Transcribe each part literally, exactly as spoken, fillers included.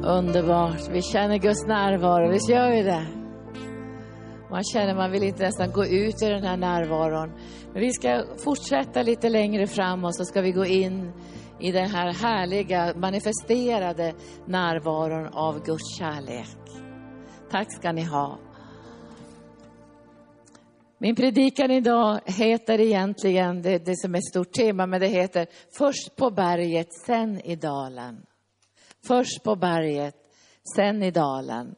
Underbart. Vi känner Guds närvaro. Visst gör vi det? Man känner man vill inte nästan gå ut i den här närvaron. Men vi ska fortsätta lite längre fram och så ska vi gå in i den här härliga manifesterade närvaron av Guds kärlek. Tack ska ni ha. Min predikan idag heter egentligen, det, det som är ett stort tema, men det heter Först på berget, sen i dalen. Först på berget, sen i dalen.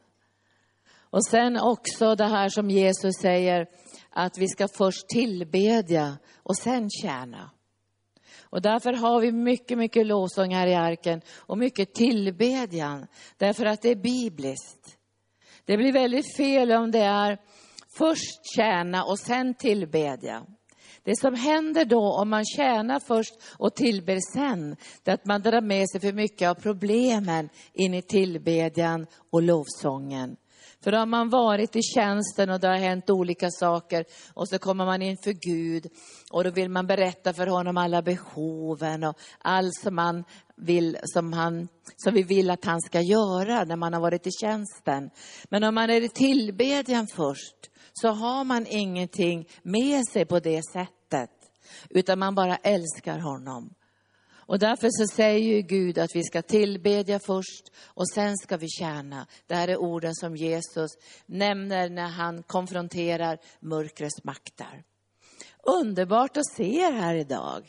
Och sen också det här som Jesus säger, att vi ska först tillbedja och sen tjäna. Och därför har vi mycket, mycket lovsång här i arken och mycket tillbedjan. Därför att det är bibliskt. Det blir väldigt fel om det är först tjäna och sen tillbedja. Det som händer då om man tjänar först och tillber sen, det är att man drar med sig för mycket av problemen in i tillbedjan och lovsången. För då har man varit i tjänsten och det har hänt olika saker och så kommer man inför Gud och då vill man berätta för honom alla behoven och allt som man vill, som han, som vi vill att han ska göra när man har varit i tjänsten. Men om man är i tillbedjan först så har man ingenting med sig på det sättet, utan man bara älskar honom. Och därför så säger ju Gud att vi ska tillbedja först och sen ska vi tjäna. Det här är orden som Jesus nämner när han konfronterar mörkrets makter. Underbart att se er här idag.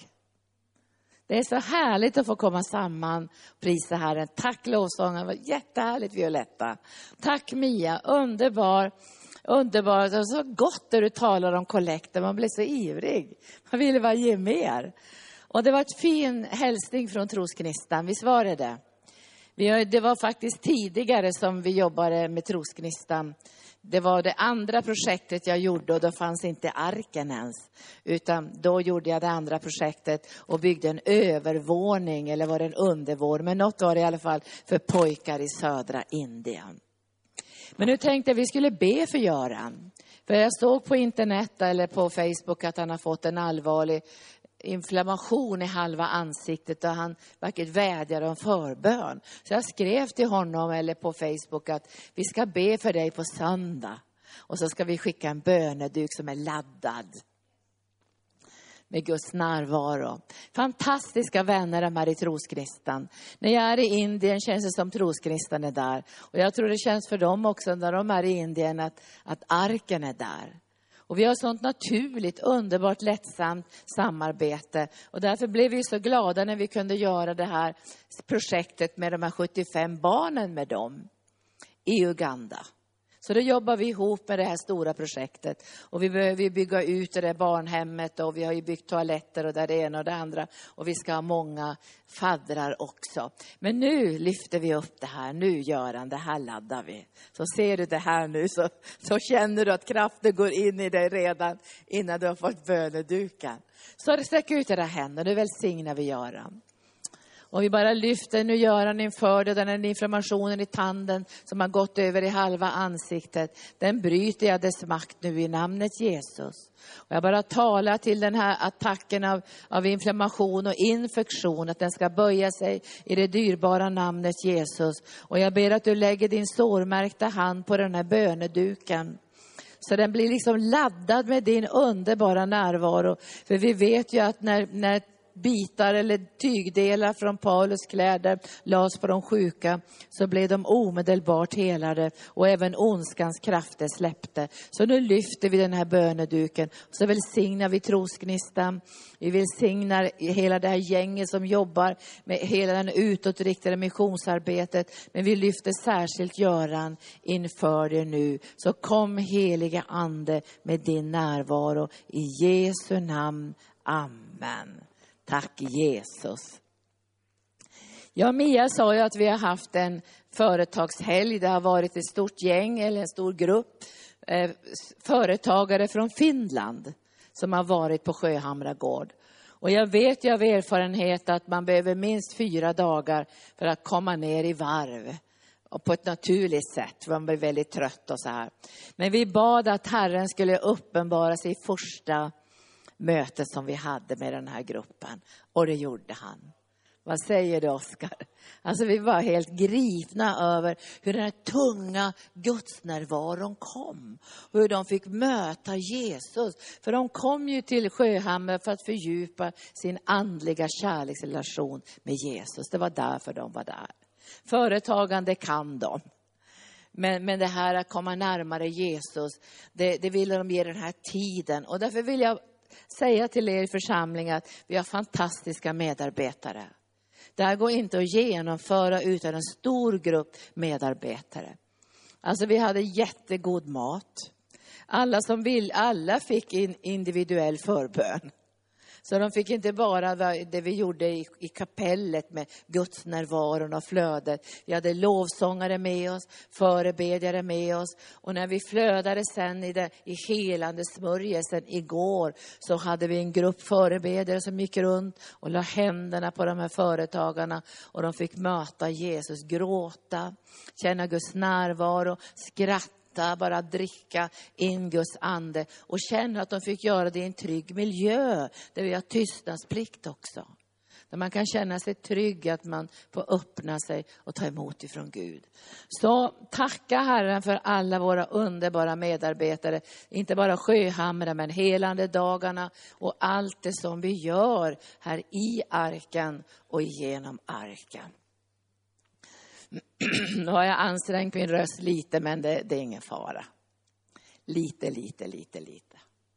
Det är så härligt att få komma samman och prisa Herren. Tack lovsången, det var jättehärligt Violetta. Tack Mia, underbar. Underbart och så gott när du talar om kollekter. Man blir så ivrig. Man vill bara ge mer. Och det var ett fin hälsning från Trosknistan. Visst var det det? Vi har, det var faktiskt tidigare som vi jobbade med Trosknistan. Det var det andra projektet jag gjorde och då fanns inte arken ens. Utan då gjorde jag det andra projektet och byggde en övervåning eller var det en undervåning. Men något var det i alla fall för pojkar i södra Indien. Men nu tänkte jag att vi skulle be för Göran. För jag såg på internet eller på Facebook att han har fått en allvarlig inflammation i halva ansiktet och han verkligen vädjar om förbön. Så jag skrev till honom eller på Facebook att vi ska be för dig på söndag. Och så ska vi skicka en böneduk som är laddad med Guds närvaro. Fantastiska vänner de här i Trosknistan. När jag är i Indien känns det som Trosknistan är där. Och jag tror det känns för dem också när de är i Indien att, att arken är där. Och vi har sånt naturligt, underbart, lättsamt samarbete. Och därför blev vi så glada när vi kunde göra det här projektet med de här sjuttiofem barnen med dem i Uganda. Så då jobbar vi ihop med det här stora projektet. Och vi behöver bygga ut det där barnhemmet och vi har ju byggt toaletter och där det ena och det andra. Och vi ska ha många faddrar också. Men nu lyfter vi upp det här. Nu Göran, det här laddar vi. Så ser du det här nu så, så känner du att kraften går in i dig redan innan du har fått bönedukan. Så sträck ut era händer, nu välsignar vi Göran. Och vi bara lyfter nu Göran inför det, den här inflammationen i tanden som har gått över i halva ansiktet. Den bryter jag dess makt nu i namnet Jesus. Och jag bara talar till den här attacken av, av inflammation och infektion. Att den ska böja sig i det dyrbara namnet Jesus. Och jag ber att du lägger din sårmärkta hand på den här böneduken. Så den blir liksom laddad med din underbara närvaro. För vi vet ju att när... när bitar eller tygdelar från Paulus kläder lades på de sjuka så blev de omedelbart helade och även ondskans krafter släppte. Så nu lyfter vi den här böneduken och så välsignar vi Trosknistan. Vi välsignar hela det här gänget som jobbar med hela den utåtriktade missionsarbetet. Men vi lyfter särskilt Göran inför det nu. Så kom heliga ande med din närvaro i Jesu namn. Amen. Tack Jesus. Ja, Mia sa ju att vi har haft en företagshelg. Det har varit ett stort gäng eller en stor grupp eh, företagare från Finland som har varit på Sjöhamra gård. Och jag vet ju av erfarenhet att man behöver minst fyra dagar för att komma ner i varv. Och på ett naturligt sätt, för man blir väldigt trött och så här. Men vi bad att Herren skulle uppenbara sig i första mötet som vi hade med den här gruppen. Och det gjorde han. Vad säger du, Oskar? Alltså vi var helt gripna över hur den här tunga gudsnärvaron kom. Och hur de fick möta Jesus. För de kom ju till Sjöhammer för att fördjupa sin andliga kärleksrelation med Jesus. Det var därför de var där. Företagande kan de. Men, men det här att komma närmare Jesus, det, det vill de ge den här tiden. Och därför vill jag säga till er i församlingen att vi har fantastiska medarbetare. Det här går inte att genomföra utan en stor grupp medarbetare. Alltså vi hade jättegod mat. Alla som vill, alla fick in individuell förbön. Så de fick inte bara det vi gjorde i, i kapellet med Guds närvaron och flödet. Vi hade lovsångare med oss, förebedjare med oss. Och när vi flödade sen i, det, i helande smörjelsen igår så hade vi en grupp förebedjare som gick runt och la händerna på de här företagarna. Och de fick möta Jesus, gråta, känna Guds närvaro, skratta. Bara dricka in Guds ande och känna att de fick göra det i en trygg miljö där vi har tystnadsplikt också. Där man kan känna sig trygg att man får öppna sig och ta emot ifrån Gud. Så tacka Herren för alla våra underbara medarbetare. Inte bara Sjöhamra men helande dagarna och allt det som vi gör här i arken och genom arken. Nu har jag ansträngt min röst lite, men det, det är ingen fara. Lite, lite, lite, lite.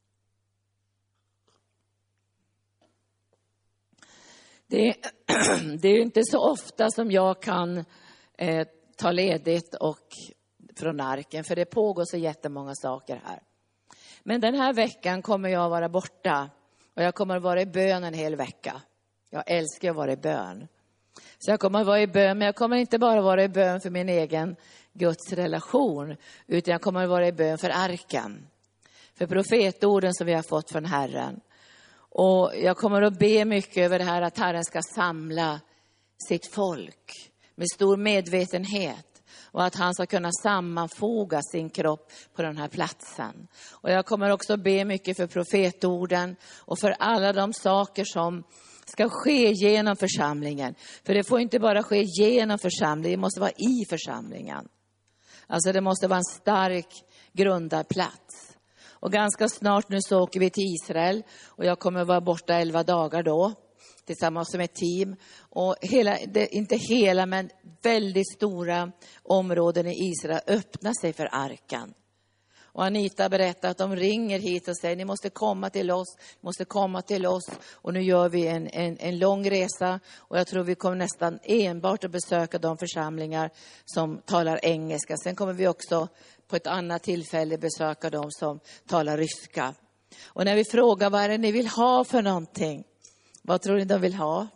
Det, det är ju inte så ofta som jag kan eh, ta ledigt och från arken. För det pågår så jättemånga saker här. Men den här veckan kommer jag vara borta. Och jag kommer att vara i bön en hel vecka. Jag älskar att vara i bön. Så jag kommer att vara i bön, men jag kommer inte bara vara i bön för min egen Guds relation, utan jag kommer att vara i bön för arken. För profetorden som vi har fått från Herren. Och jag kommer att be mycket över det här att Herren ska samla sitt folk med stor medvetenhet. Och att han ska kunna sammanfoga sin kropp på den här platsen. Och jag kommer också be mycket för profetorden och för alla de saker som ska ske genom församlingen. För det får inte bara ske genom församlingen, det måste vara i församlingen. Alltså det måste vara en stark grundad plats. Och ganska snart nu så åker vi till Israel. Och jag kommer vara borta elva dagar då. Tillsammans med ett team. Och hela, det, inte hela men väldigt stora områden i Israel öppnar sig för arken. Och Anita berättar att de ringer hit och säger ni måste komma till oss, ni måste komma till oss. Och nu gör vi en, en, en lång resa och jag tror vi kommer nästan enbart att besöka de församlingar som talar engelska. Sen kommer vi också på ett annat tillfälle besöka de som talar ryska. Och när vi frågar vad är det ni vill ha för någonting, vad tror ni de vill ha?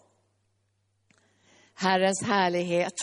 Herrens härlighet,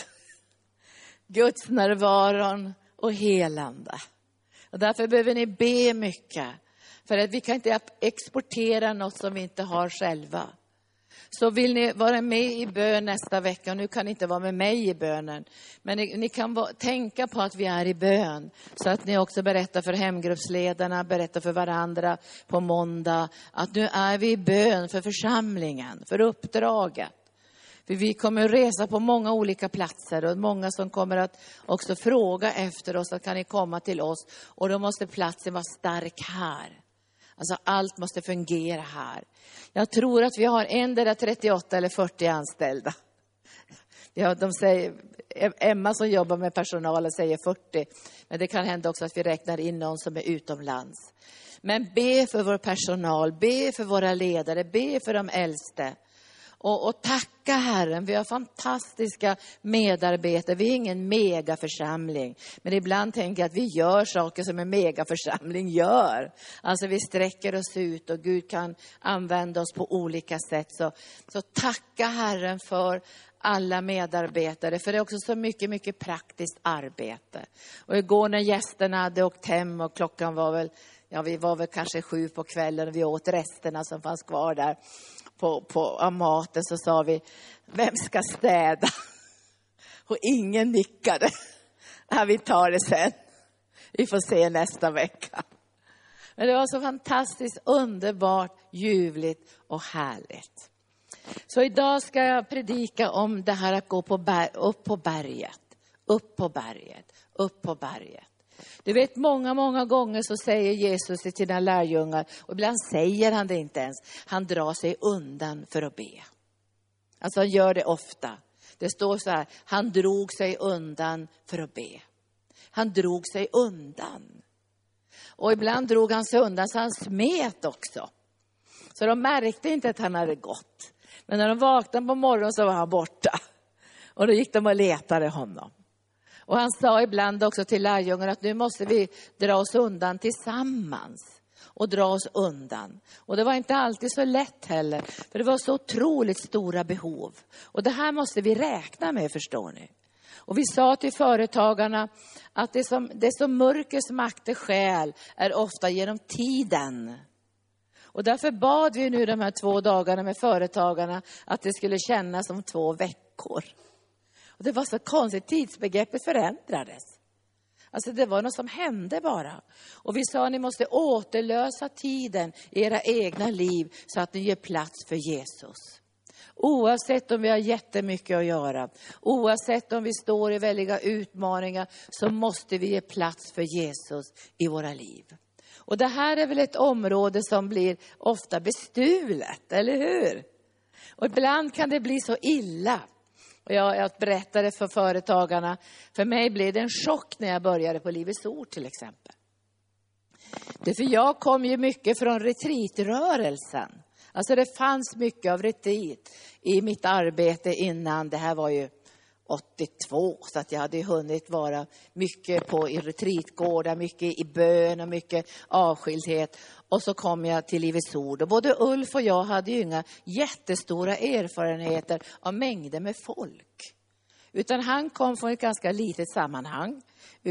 Guds närvaron och helande. Och därför behöver ni be mycket. För att vi kan inte exportera något som vi inte har själva. Så vill ni vara med i bön nästa vecka. Och nu kan ni inte vara med mig i bönen. Men ni, ni kan va, tänka på att vi är i bön. Så att ni också berättar för hemgruppsledarna. Berättar för varandra på måndag. Att nu är vi i bön för församlingen. För uppdraget. För vi kommer att resa på många olika platser och många som kommer att också fråga efter oss att kan ni komma till oss. Och då måste platsen vara stark här. Alltså allt måste fungera här. Jag tror att vi har endera trettioåtta eller fyrtio anställda. Ja, de säger, Emma som jobbar med personalen säger fyrtio. Men det kan hända också att vi räknar in någon som är utomlands. Men be för vår personal, be för våra ledare, be för de äldste. Och, och tacka Herren, vi har fantastiska medarbetare. Vi är ingen megaförsamling. Men ibland tänker jag att vi gör saker som en megaförsamling gör. Alltså vi sträcker oss ut och Gud kan använda oss på olika sätt. Så, så tacka Herren för alla medarbetare. För det är också så mycket, mycket praktiskt arbete. Och igår när gästerna hade åkt hem och klockan var väl, ja vi var väl kanske sju på kvällen och vi åt resterna som fanns kvar där. På, på maten så sa vi, vem ska städa? Och ingen nickade. Ja, vi tar det sen. Vi får se nästa vecka. Men det var så fantastiskt underbart, ljuvligt och härligt. Så idag ska jag predika om det här att gå på ber- upp på berget. Upp på berget. Upp på berget. Du vet, många, många gånger så säger Jesus till sina lärjungar, och ibland säger han det inte ens, han drar sig undan för att be. Alltså han gör det ofta. Det står så här, han drog sig undan för att be. Han drog sig undan. Och ibland drog han sig undan så han smet också. Så de märkte inte att han hade gått. Men när de vaknade på morgonen så var han borta. Och då gick de och letade honom. Och han sa ibland också till lärjungarna att nu måste vi dra oss undan tillsammans. Och dra oss undan. Och det var inte alltid så lätt heller. För det var så otroligt stora behov. Och det här måste vi räkna med, förstår ni. Och vi sa till företagarna att det som, det som mörkers makt är själ är ofta genom tiden. Och därför bad vi nu de här två dagarna med företagarna att det skulle kännas som två veckor. Och det var så konstigt, tidsbegreppet förändrades. Alltså det var något som hände bara. Och vi sa att ni måste återlösa tiden i era egna liv så att ni ger plats för Jesus. Oavsett om vi har jättemycket att göra, oavsett om vi står i väldiga utmaningar, så måste vi ge plats för Jesus i våra liv. Och det här är väl ett område som blir ofta bestulet, eller hur? Och ibland kan det bli så illa. Och jag, jag berättade för företagarna, för mig blev det en chock när jag började på Livets Ord till exempel. Det för jag kom ju mycket från retreatrörelsen. Alltså det fanns mycket av retreat i mitt arbete innan. Det här var ju åttiotvå, så att jag hade hunnit vara mycket på i retreatgårdar, mycket i bön och mycket avskildhet. Och så kom jag till Livets Ord. Och både Ulf och jag hade ju inga jättestora erfarenheter av mängder med folk. Utan han kom från ett ganska litet sammanhang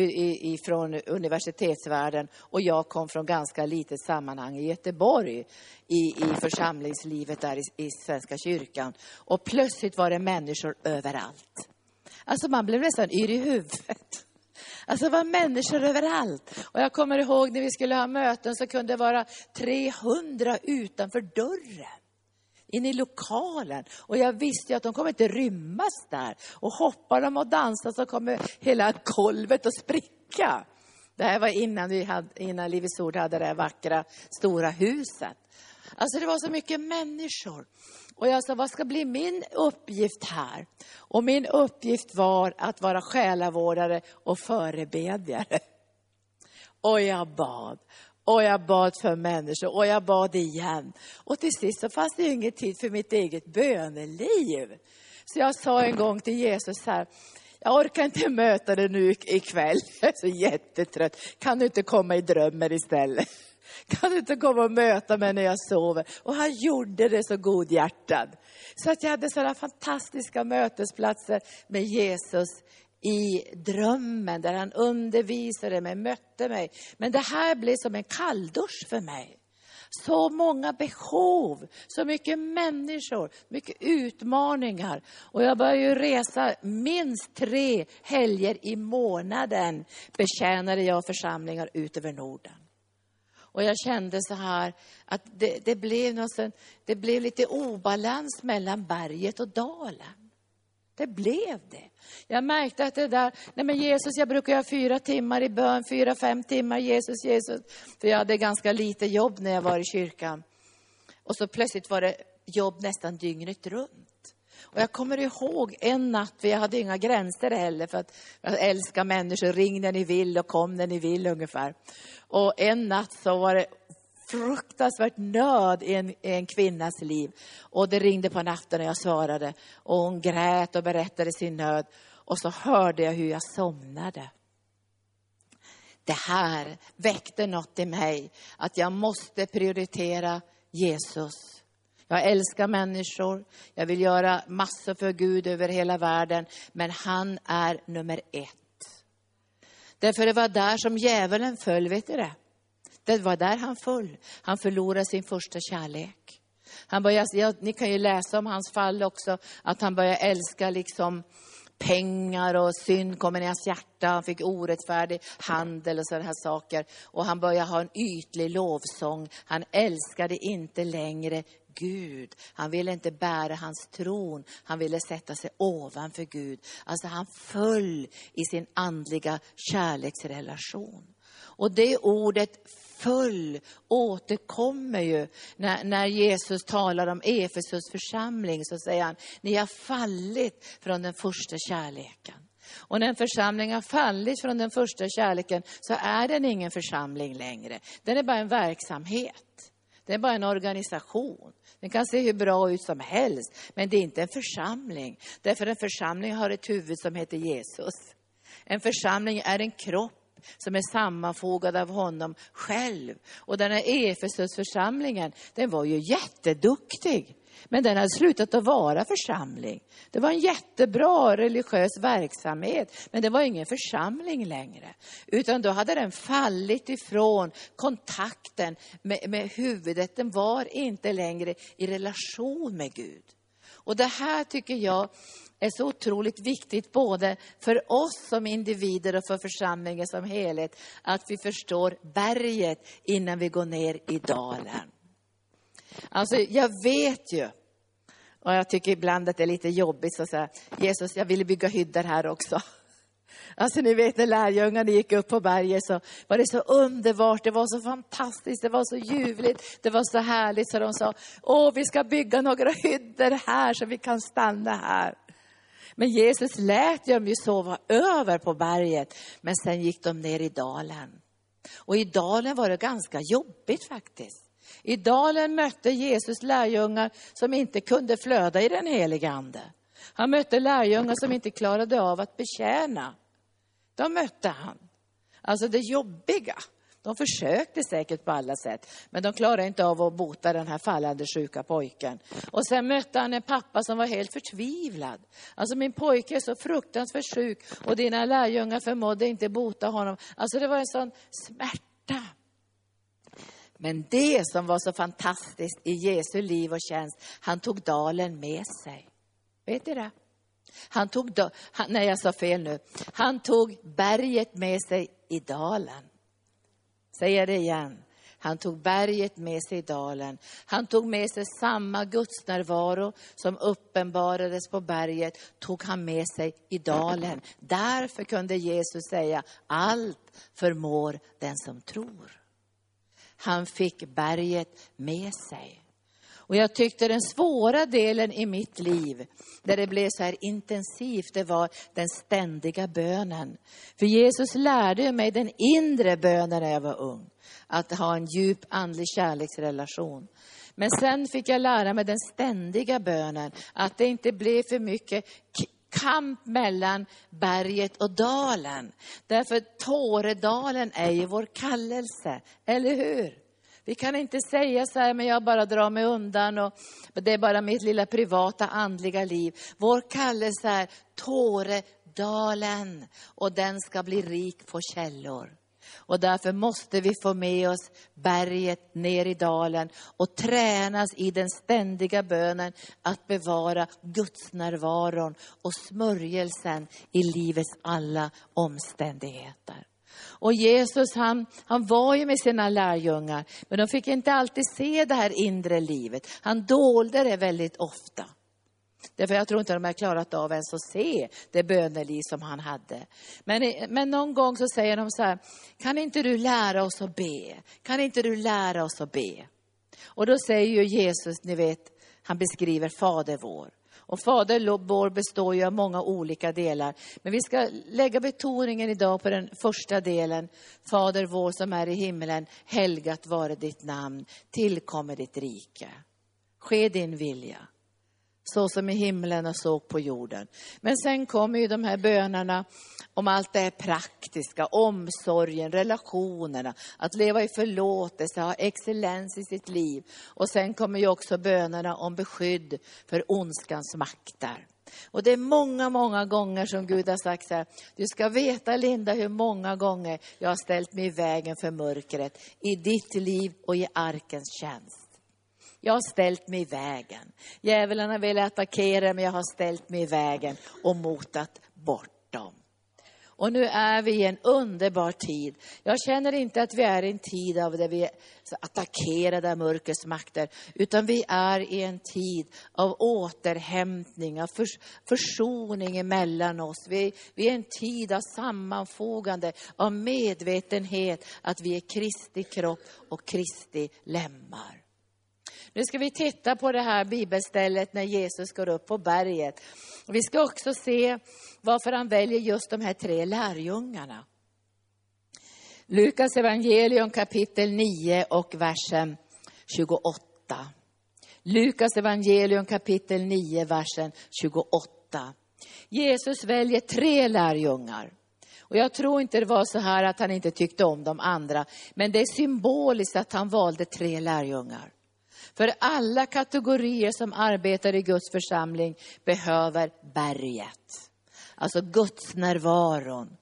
från universitetsvärlden. Och jag kom från ganska litet sammanhang i Göteborg. I, i församlingslivet där i, i Svenska kyrkan. Och plötsligt var det människor överallt. Alltså man blev nästan yr i huvudet. Alltså det var människor överallt. Och jag kommer ihåg när vi skulle ha möten så kunde det vara trehundra utanför dörren. In i lokalen. Och jag visste ju att de kommer inte rymmas där. Och hoppar de och dansar så kommer hela golvet att spricka. Det här var innan, vi hade, innan Livets Ord hade det här vackra stora huset. Alltså det var så mycket människor. Och jag sa, vad ska bli min uppgift här? Och min uppgift var att vara själavårdare och förebedjare. Och jag bad. Och jag bad för människor. Och jag bad igen. Och till sist så fanns det ju ingen tid för mitt eget böneliv. Så jag sa en gång till Jesus här. Jag orkar inte möta dig nu ikväll. Jag är så jättetrött. Kan du inte komma i drömmen istället? Kan du inte komma och möta mig när jag sover? Och han gjorde det så godhjärtad. Så att jag hade sådana fantastiska mötesplatser med Jesus i drömmen. Där han undervisade mig, mötte mig. Men det här blev som en kalldusch för mig. Så många behov, så mycket människor, mycket utmaningar. Och jag började ju resa minst tre helger i månaden. Betjänade jag församlingar ut över Norden. Och jag kände så här att det, det, blev något, det blev lite obalans mellan berget och dalen. Det blev det. Jag märkte att det där, nej men Jesus, jag brukar ha fyra timmar i bön, fyra, fem timmar, Jesus, Jesus. För jag hade ganska lite jobb när jag var i kyrkan. Och så plötsligt var det jobb nästan dygnet runt. Och jag kommer ihåg en natt, för jag hade inga gränser heller. För att jag älskar människor, ring när ni vill och kom när ni vill ungefär. Och en natt så var det fruktansvärt nöd i en, i en kvinnas liv. Och det ringde på natten och jag svarade. Och hon grät och berättade sin nöd. Och så hörde jag hur jag somnade. Det här väckte något i mig. Att jag måste prioritera Jesus. Jag älskar människor. Jag vill göra massor för Gud över hela världen. Men han är nummer ett. Därför det var där som djävulen föll, vet du det? Det var där han föll. Han förlorade sin första kärlek. Han började, ja, ni kan ju läsa om hans fall också. Att han började älska liksom pengar och synd kommer i hans hjärta. Han fick orättfärdig handel och sådana här saker. Och han började ha en ytlig lovsång. Han älskade inte längre Gud. Han ville inte bära hans tron. Han ville sätta sig ovanför Gud. Alltså han föll i sin andliga kärleksrelation. Och det ordet föll återkommer ju när, när Jesus talar om Efesus församling, så säger han: ni har fallit från den första kärleken. Och när en församling har fallit från den första kärleken så är den ingen församling längre. Den är bara en verksamhet. Det är bara en organisation. Den kan se hur bra ut som helst, men det är inte en församling. Därför en församling har ett huvud som heter Jesus. En församling är en kropp som är sammanfogad av honom själv. Och den här Efesusförsamlingen, den var ju jätteduktig. Men den hade slutat att vara församling. Det var en jättebra religiös verksamhet. Men det var ingen församling längre. Utan då hade den fallit ifrån kontakten med, med huvudet. Den var inte längre i relation med Gud. Och det här tycker jag är så otroligt viktigt både för oss som individer och för församlingen som helhet. Att vi förstår berget innan vi går ner i dalen. Alltså jag vet ju, och jag tycker ibland att det är lite jobbigt att säga: Jesus, jag ville bygga hyddor här också. Alltså ni vet, när lärjungarna gick upp på berget så var det så underbart, det var så fantastiskt, det var så ljuvligt, det var så härligt, så de sa: åh, vi ska bygga några hyddor här så vi kan stanna här. Men Jesus lät dem ju sova över på berget, men sen gick de ner i dalen. Och i dalen var det ganska jobbigt faktiskt. I dalen mötte Jesus lärjungar som inte kunde flöda i den heliga ande. Han mötte lärjungar som inte klarade av att betjäna. De mötte han. Alltså det jobbiga. De försökte säkert på alla sätt, men de klarade inte av att bota den här fallande sjuka pojken. Och sen mötte han en pappa som var helt förtvivlad. Alltså min pojke är så fruktansvärt sjuk och dina lärjungar förmådde inte bota honom. Alltså det var en sån smärta. Men det som var så fantastiskt i Jesu liv och tjänst, han tog dalen med sig. Vet du det? Han tog, han, nej jag sa fel nu. Han tog berget med sig i dalen. Säger det igen. Han tog berget med sig i dalen. Han tog med sig samma gudsnärvaro som uppenbarades på berget. Tog han med sig i dalen. Därför kunde Jesus säga: allt förmår den som tror. Han fick berget med sig. Och jag tyckte den svåra delen i mitt liv, där det blev så här intensivt, det var den ständiga bönen. För Jesus lärde mig den inre bönen när jag var ung. Att ha en djup andlig kärleksrelation. Men sen fick jag lära mig den ständiga bönen. Att det inte blev för mycket kamp mellan berget och dalen. Därför Tåredalen är ju vår kallelse, eller hur? Vi kan inte säga så här, men jag bara drar mig undan och det är bara mitt lilla privata andliga liv. Vår kallelse är Tåredalen och den ska bli rik på källor. Och därför måste vi få med oss berget ner i dalen och tränas i den ständiga bönen att bevara Guds närvaron och smörjelsen i livets alla omständigheter. Och Jesus han, han var ju med sina lärjungar, men de fick inte alltid se det här inre livet. Han dolde det väldigt ofta. Därför jag tror inte de har klarat av ens att se det böneliv som han hade. Men, men någon gång så säger de så här: kan inte du lära oss att be? Kan inte du lära oss att be? Och då säger ju Jesus, ni vet, han beskriver Fader vår. Och Fader vår består ju av många olika delar. Men vi ska lägga betoningen idag på den första delen. Fader vår som är i himmelen, helgat vare ditt namn, tillkommer ditt rike. Ske din vilja. Så som i himlen och så på jorden. Men sen kommer ju de här bönerna om allt det här praktiska. Omsorgen, relationerna. Att leva i förlåtelse, ha excellens i sitt liv. Och sen kommer ju också bönerna om beskydd för ondskans makter. Och det är många, många gånger som Gud har sagt så här: du ska veta, Linda, hur många gånger jag har ställt mig i vägen för mörkret. I ditt liv och i arkens tjänst. Jag har ställt mig i vägen. Djävulen har velat attackera, men jag har ställt mig i vägen och motat bortom. Och nu är vi i en underbar tid. Jag känner inte att vi är i en tid av där vi är attackerade av mörkrets makter. Utan vi är i en tid av återhämtning, av förs- försoning emellan oss. Vi, vi är i en tid av sammanfogande, av medvetenhet att vi är Kristi kropp och Kristi lemmar. Nu ska vi titta på det här bibelstället när Jesus går upp på berget. Vi ska också se varför han väljer just de här tre lärjungarna. Lukas evangelium kapitel nio och versen tjugoåtta. Lukas evangelium kapitel nio, versen tjugoåtta. Jesus väljer tre lärjungar. Och jag tror inte det var så här att han inte tyckte om de andra. Men det är symboliskt att han valde tre lärjungar. För alla kategorier som arbetar i Guds församling behöver berget. Alltså Guds närvaron.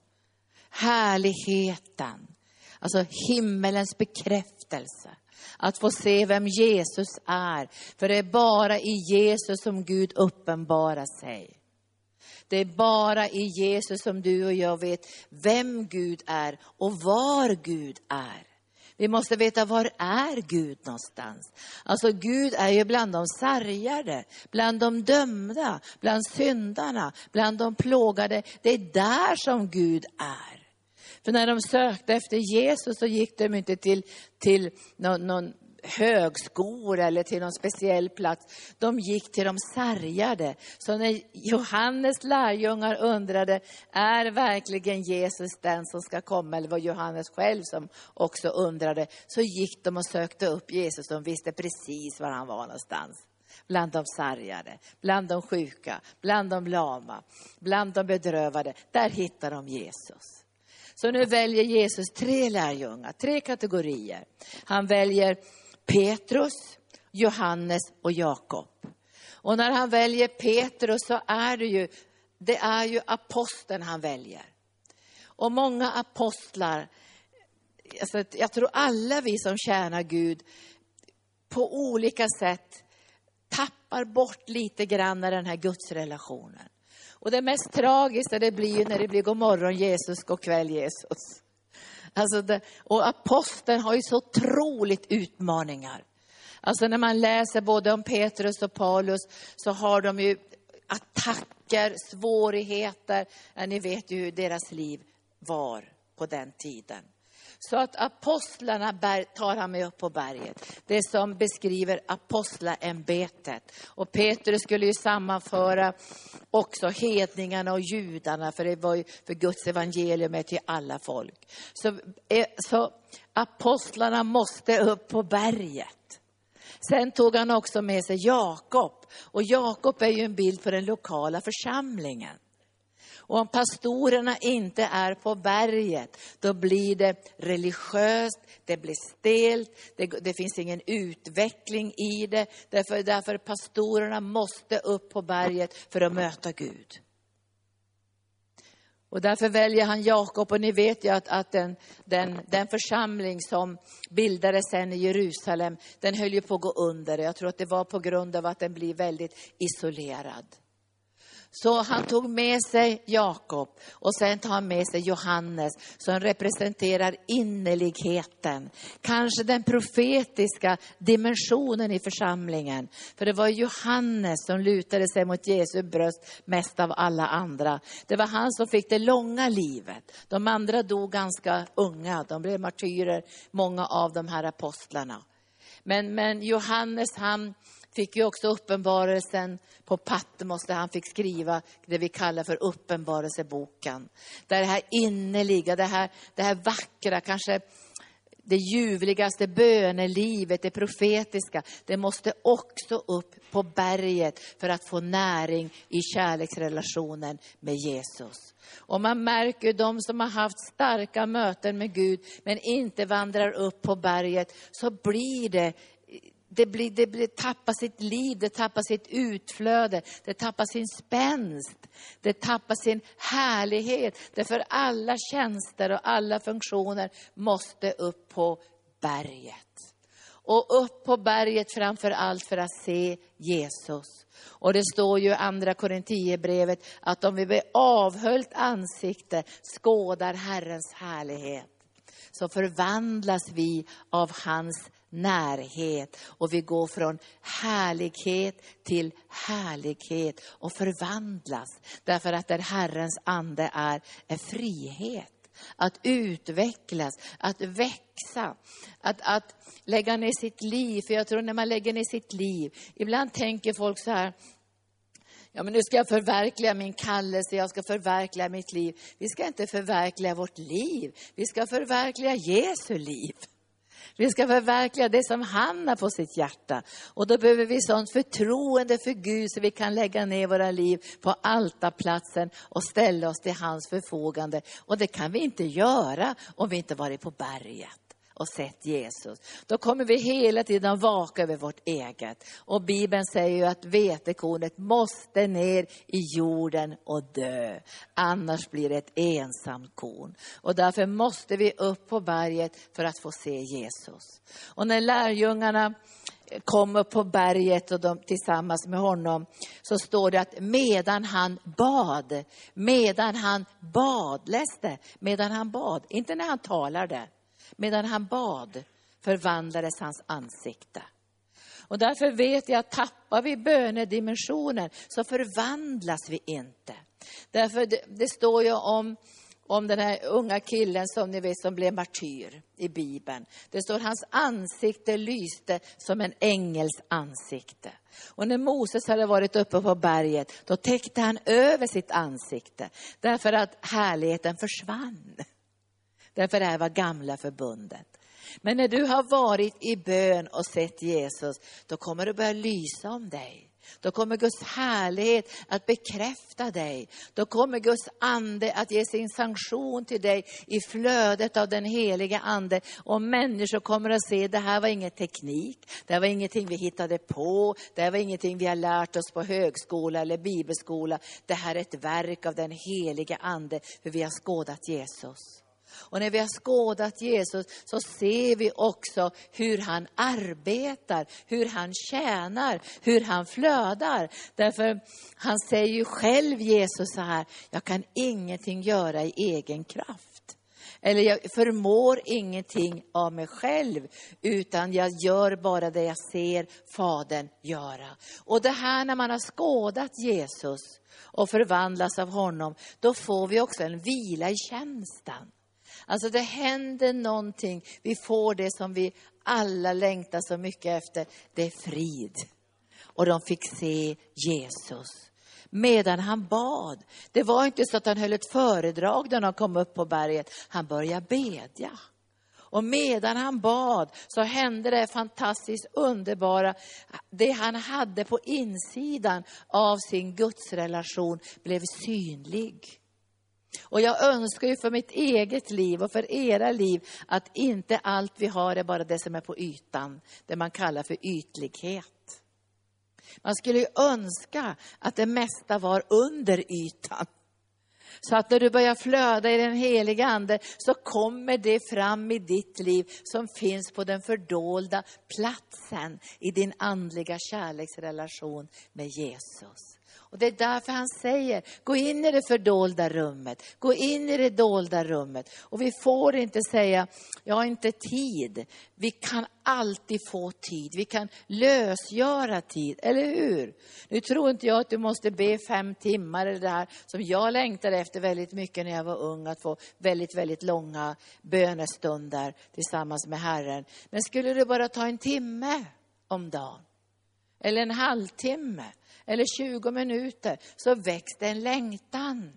Härligheten. Alltså himmelens bekräftelse. Att få se vem Jesus är. För det är bara i Jesus som Gud uppenbarar sig. Det är bara i Jesus som du och jag vet vem Gud är och var Gud är. Vi måste veta var är Gud någonstans. Alltså Gud är ju bland de sargade, bland de dömda, bland syndarna, bland de plågade. Det är där som Gud är. För när de sökte efter Jesus så gick de inte till, till någon, någon högskola eller till någon speciell plats. De gick till de sargade. Så när Johannes lärjungar undrade, är verkligen Jesus den som ska komma? Eller var Johannes själv som också undrade. Så gick de och sökte upp Jesus. De visste precis var han var någonstans. Bland de sargade, bland de sjuka, bland de lama, bland de bedrövade. Där hittar de Jesus. Så nu väljer Jesus tre lärjungar, tre kategorier. Han väljer Petrus, Johannes och Jakob. Och när han väljer Petrus så är det ju, det är ju aposteln han väljer. Och många apostlar, alltså jag tror alla vi som tjänar Gud på olika sätt tappar bort lite grann den här gudsrelationen. Och det mest tragiska det blir ju när det blir god morgon Jesus, god kväll Jesus. Alltså det, och aposteln har ju så otroligt utmaningar. Alltså när man läser både om Petrus och Paulus så har de ju attacker, svårigheter. Ja, ni vet ju hur deras liv var på den tiden. Så att apostlarna bär, tar han med upp på berget. Det som beskriver apostlaämbetet. Och Petrus skulle ju sammanföra också hedningarna och judarna. För det var ju för Guds evangelium är till alla folk. Så, så apostlarna måste upp på berget. Sen tog han också med sig Jakob. Och Jakob är ju en bild för den lokala församlingen. Och om pastorerna inte är på berget, då blir det religiöst, det blir stelt, det, det finns ingen utveckling i det. Därför, därför pastorerna måste upp på berget för att möta Gud. Och därför väljer han Jakob, och ni vet ju att, att den, den, den församling som bildades sen i Jerusalem, den höll ju på att gå under. Jag tror att det var på grund av att den blir väldigt isolerad. Så han tog med sig Jakob och sen tar han med sig Johannes som representerar innerligheten. Kanske den profetiska dimensionen i församlingen. För det var Johannes som lutade sig mot Jesu bröst mest av alla andra. Det var han som fick det långa livet. De andra dog ganska unga. De blev martyrer, många av de här apostlarna. Men, men Johannes han fick ju också uppenbarelsen på Patmos där han fick skriva det vi kallar för uppenbarelseboken. Där det här innerliga, det här, det här vackra, kanske det ljuvligaste bönelivet, det profetiska. Det måste också upp på berget för att få näring i kärleksrelationen med Jesus. Och man märker de som har haft starka möten med Gud men inte vandrar upp på berget, så blir det Det, blir, det blir, tappar sitt liv, det tappar sitt utflöde, det tappar sin spänst, det tappar sin härlighet. Därför alla tjänster och alla funktioner måste upp på berget. Och upp på berget framför allt för att se Jesus. Och det står ju i andra Korintierbrevet att om vi med avhöljt ansikte skådar Herrens härlighet, så förvandlas vi av hans närhet. Och vi går från härlighet till härlighet och förvandlas. Därför att där Herrens ande är, är frihet. Att utvecklas, att växa, att, att lägga ner sitt liv. För jag tror när man lägger ner sitt liv, ibland tänker folk så här: ja, men nu ska jag förverkliga min kallelse, jag ska förverkliga mitt liv. Vi ska inte förverkliga vårt liv, vi ska förverkliga Jesu liv. Vi ska förverkliga det som han har på sitt hjärta. Och då behöver vi sånt förtroende för Gud så vi kan lägga ner våra liv på altarplatsen och ställa oss till hans förfogande. Och det kan vi inte göra om vi inte varit på berget och sett Jesus. Då kommer vi hela tiden vaka över vårt eget. Och Bibeln säger ju att vetekornet måste ner i jorden och dö. Annars blir det ett ensamt korn. Och därför måste vi upp på berget för att få se Jesus. Och när lärjungarna kom upp på berget och de tillsammans med honom, så står det att medan han bad, medan han bad, läste, medan han bad, inte när han talade. Medan han bad förvandlades hans ansikte. Och därför vet jag att tappar vi bönedimensionen så förvandlas vi inte. Därför det, det står ju om, om den här unga killen som ni vet som blev martyr i Bibeln. Det står hans ansikte lyste som en ängels ansikte. Och när Moses hade varit uppe på berget, då täckte han över sitt ansikte. Därför att härligheten försvann. Därför det här var gamla förbundet. Men när du har varit i bön och sett Jesus, då kommer det börja lysa om dig. Då kommer Guds härlighet att bekräfta dig. Då kommer Guds ande att ge sin sanktion till dig i flödet av den heliga ande. Och människor kommer att se, det här var ingen teknik. Det här var ingenting vi hittade på. Det här var ingenting vi har lärt oss på högskola eller bibelskola. Det här är ett verk av den heliga ande, för vi har skådat Jesus. Och när vi har skådat Jesus så ser vi också hur han arbetar, hur han tjänar, hur han flödar. Därför han säger ju själv, Jesus, så här: jag kan ingenting göra i egen kraft. Eller jag förmår ingenting av mig själv, utan jag gör bara det jag ser Fadern göra. Och det här när man har skådat Jesus och förvandlas av honom, då får vi också en vila i tjänsten. Alltså det händer någonting. Vi får det som vi alla längtar så mycket efter. Det är frid. Och de fick se Jesus. Medan han bad. Det var inte så att han höll ett föredrag när han kom upp på berget. Han började bedja. Och medan han bad så hände det fantastiskt underbara. Det han hade på insidan av sin gudsrelation blev synlig. Och jag önskar ju för mitt eget liv och för era liv att inte allt vi har är bara det som är på ytan. Det man kallar för ytlighet. Man skulle ju önska att det mesta var under ytan. Så att när du börjar flöda i den heliga ande så kommer det fram i ditt liv som finns på den fördolda platsen i din andliga kärleksrelation med Jesus. Och det är därför han säger, gå in i det fördolda rummet. Gå in i det dolda rummet. Och vi får inte säga, jag har inte tid. Vi kan alltid få tid. Vi kan lösgöra tid, eller hur? Nu tror inte jag att du måste be fem timmar eller det här som jag längtade efter väldigt mycket när jag var ung. Att få väldigt, väldigt långa bönestunder tillsammans med Herren. Men skulle du bara ta en timme om dagen? Eller en halvtimme? Eller tjugo minuter, så växte en längtan.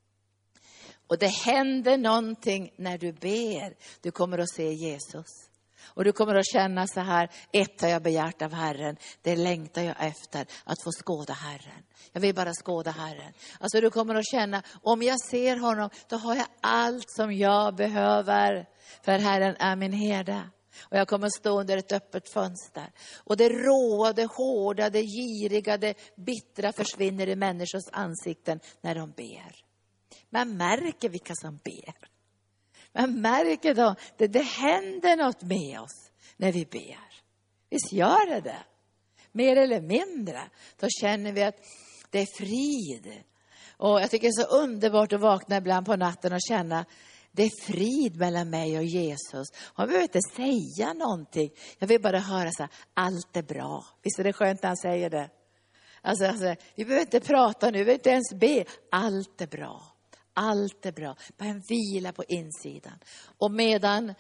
Och det händer någonting när du ber. Du kommer att se Jesus. Och du kommer att känna så här, ett har jag begärt av Herren. Det längtar jag efter, att få skåda Herren. Jag vill bara skåda Herren. Alltså du kommer att känna, om jag ser honom, då har jag allt som jag behöver. För Herren är min herde. Och jag kommer att stå under ett öppet fönster. Och det råa, det hårda, det giriga, det bittra försvinner i människors ansikten när de ber. Man märker vilka som ber. Man märker då, det, det händer något med oss när vi ber. Visst gör det det. Mer eller mindre. Då känner vi att det är frid. Och jag tycker det är så underbart att vakna ibland på natten och känna det är frid mellan mig och Jesus. Han behöver inte säga någonting. Jag vill bara höra så här, allt är bra. Visst är det skönt när han säger det? Alltså, alltså, vi behöver inte prata nu, vi behöver inte ens be. Allt är bra. Allt är bra. Bara en vila på insidan. Och medan,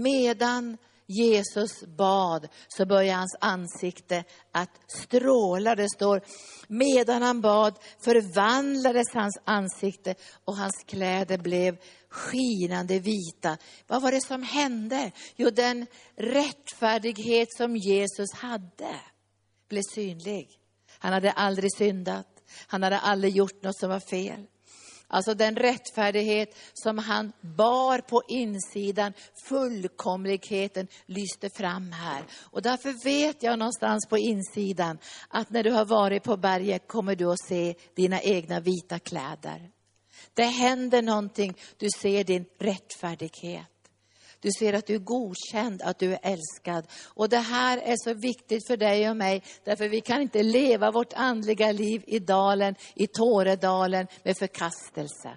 medan Jesus bad så började hans ansikte att stråla. Det står, medan han bad förvandlades hans ansikte och hans kläder blev skinande vita. Vad var det som hände? Jo, den rättfärdighet som Jesus hade blev synlig. Han hade aldrig syndat. Han hade aldrig gjort något som var fel. Alltså den rättfärdighet som han bar på insidan, fullkomligheten lyste fram här. Och därför vet jag någonstans på insidan att när du har varit på berget kommer du att se dina egna vita kläder. Det händer någonting, du ser din rättfärdighet. Du ser att du är godkänd, att du är älskad. Och det här är så viktigt för dig och mig. Därför vi kan inte leva vårt andliga liv i dalen, i Tåredalen med förkastelse.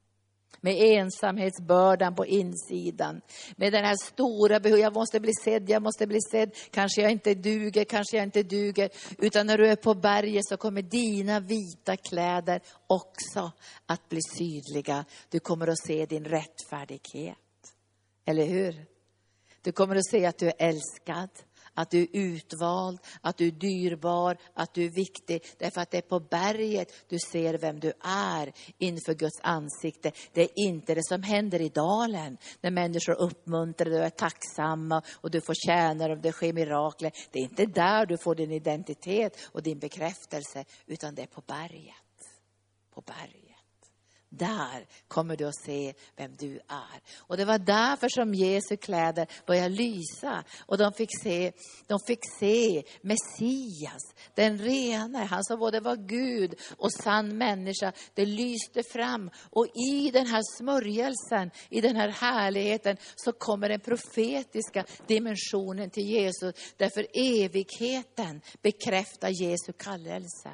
Med ensamhetsbördan på insidan. Med den här stora behovet, jag måste bli sedd, jag måste bli sedd. Kanske jag inte duger, kanske jag inte duger. Utan när du är på berget så kommer dina vita kläder också att bli sydliga. Du kommer att se din rättfärdighet. Eller hur? Du kommer att se att du är älskad, att du är utvald, att du är dyrbar, att du är viktig. Därför att det är på berget du ser vem du är inför Guds ansikte. Det är inte det som händer i dalen. När människor uppmuntrar dig och är tacksamma och du får tjäna och det sker mirakler. Det är inte där du får din identitet och din bekräftelse, utan det är på berget. På berget. Där kommer du att se vem du är. Och det var därför som Jesu kläder började lysa. Och de fick se, de fick se Messias, den rena. Han som både var Gud och sann människa. Det lyste fram. Och i den här smörjelsen, i den här härligheten så kommer den profetiska dimensionen till Jesus. Därför evigheten bekräftar Jesu kallelse.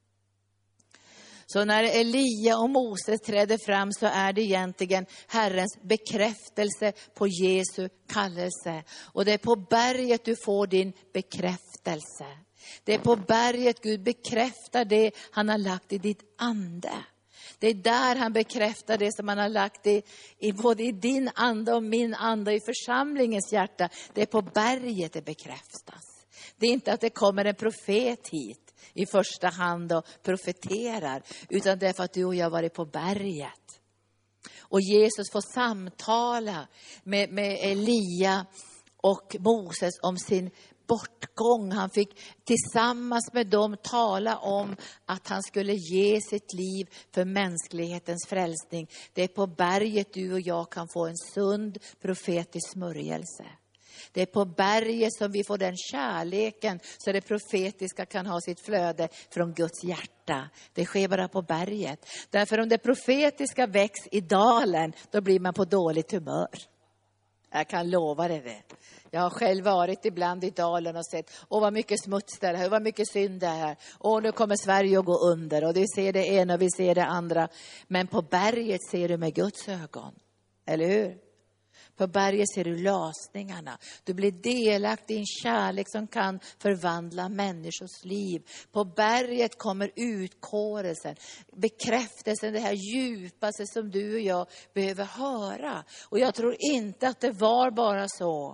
Så när Elia och Moses trädde fram så är det egentligen Herrens bekräftelse på Jesu kallelse. Och det är på berget du får din bekräftelse. Det är på berget Gud bekräftar det han har lagt i ditt ande. Det är där han bekräftar det som han har lagt i, i både i din ande och min ande, i församlingens hjärta. Det är på berget det bekräftas. Det är inte att det kommer en profet hit i första hand och profeterar, utan det är för att du och jag varit på berget. Och Jesus får samtala med, med Elia och Moses om sin bortgång. Han fick tillsammans med dem tala om att han skulle ge sitt liv för mänsklighetens frälsning. Det är på berget du och jag kan få en sund profetisk smörjelse. Det är på berget som vi får den kärleken så det profetiska kan ha sitt flöde från Guds hjärta. Det sker bara på berget. Därför om det profetiska väcks i dalen, då blir man på dåligt humör. Jag kan lova dig det. Jag har själv varit ibland i dalen och sett, åh vad mycket smuts det är här, vad mycket synd det är här. Åh, nu kommer Sverige att gå under och vi ser det ena och vi ser det andra. Men på berget ser du med Guds ögon, eller hur? På berget ser du lösningarna. Du blir delaktig i en kärlek som kan förvandla människors liv. På berget kommer utkårelsen, bekräftelsen, det här djupaste som du och jag behöver höra. Och jag tror inte att det var bara så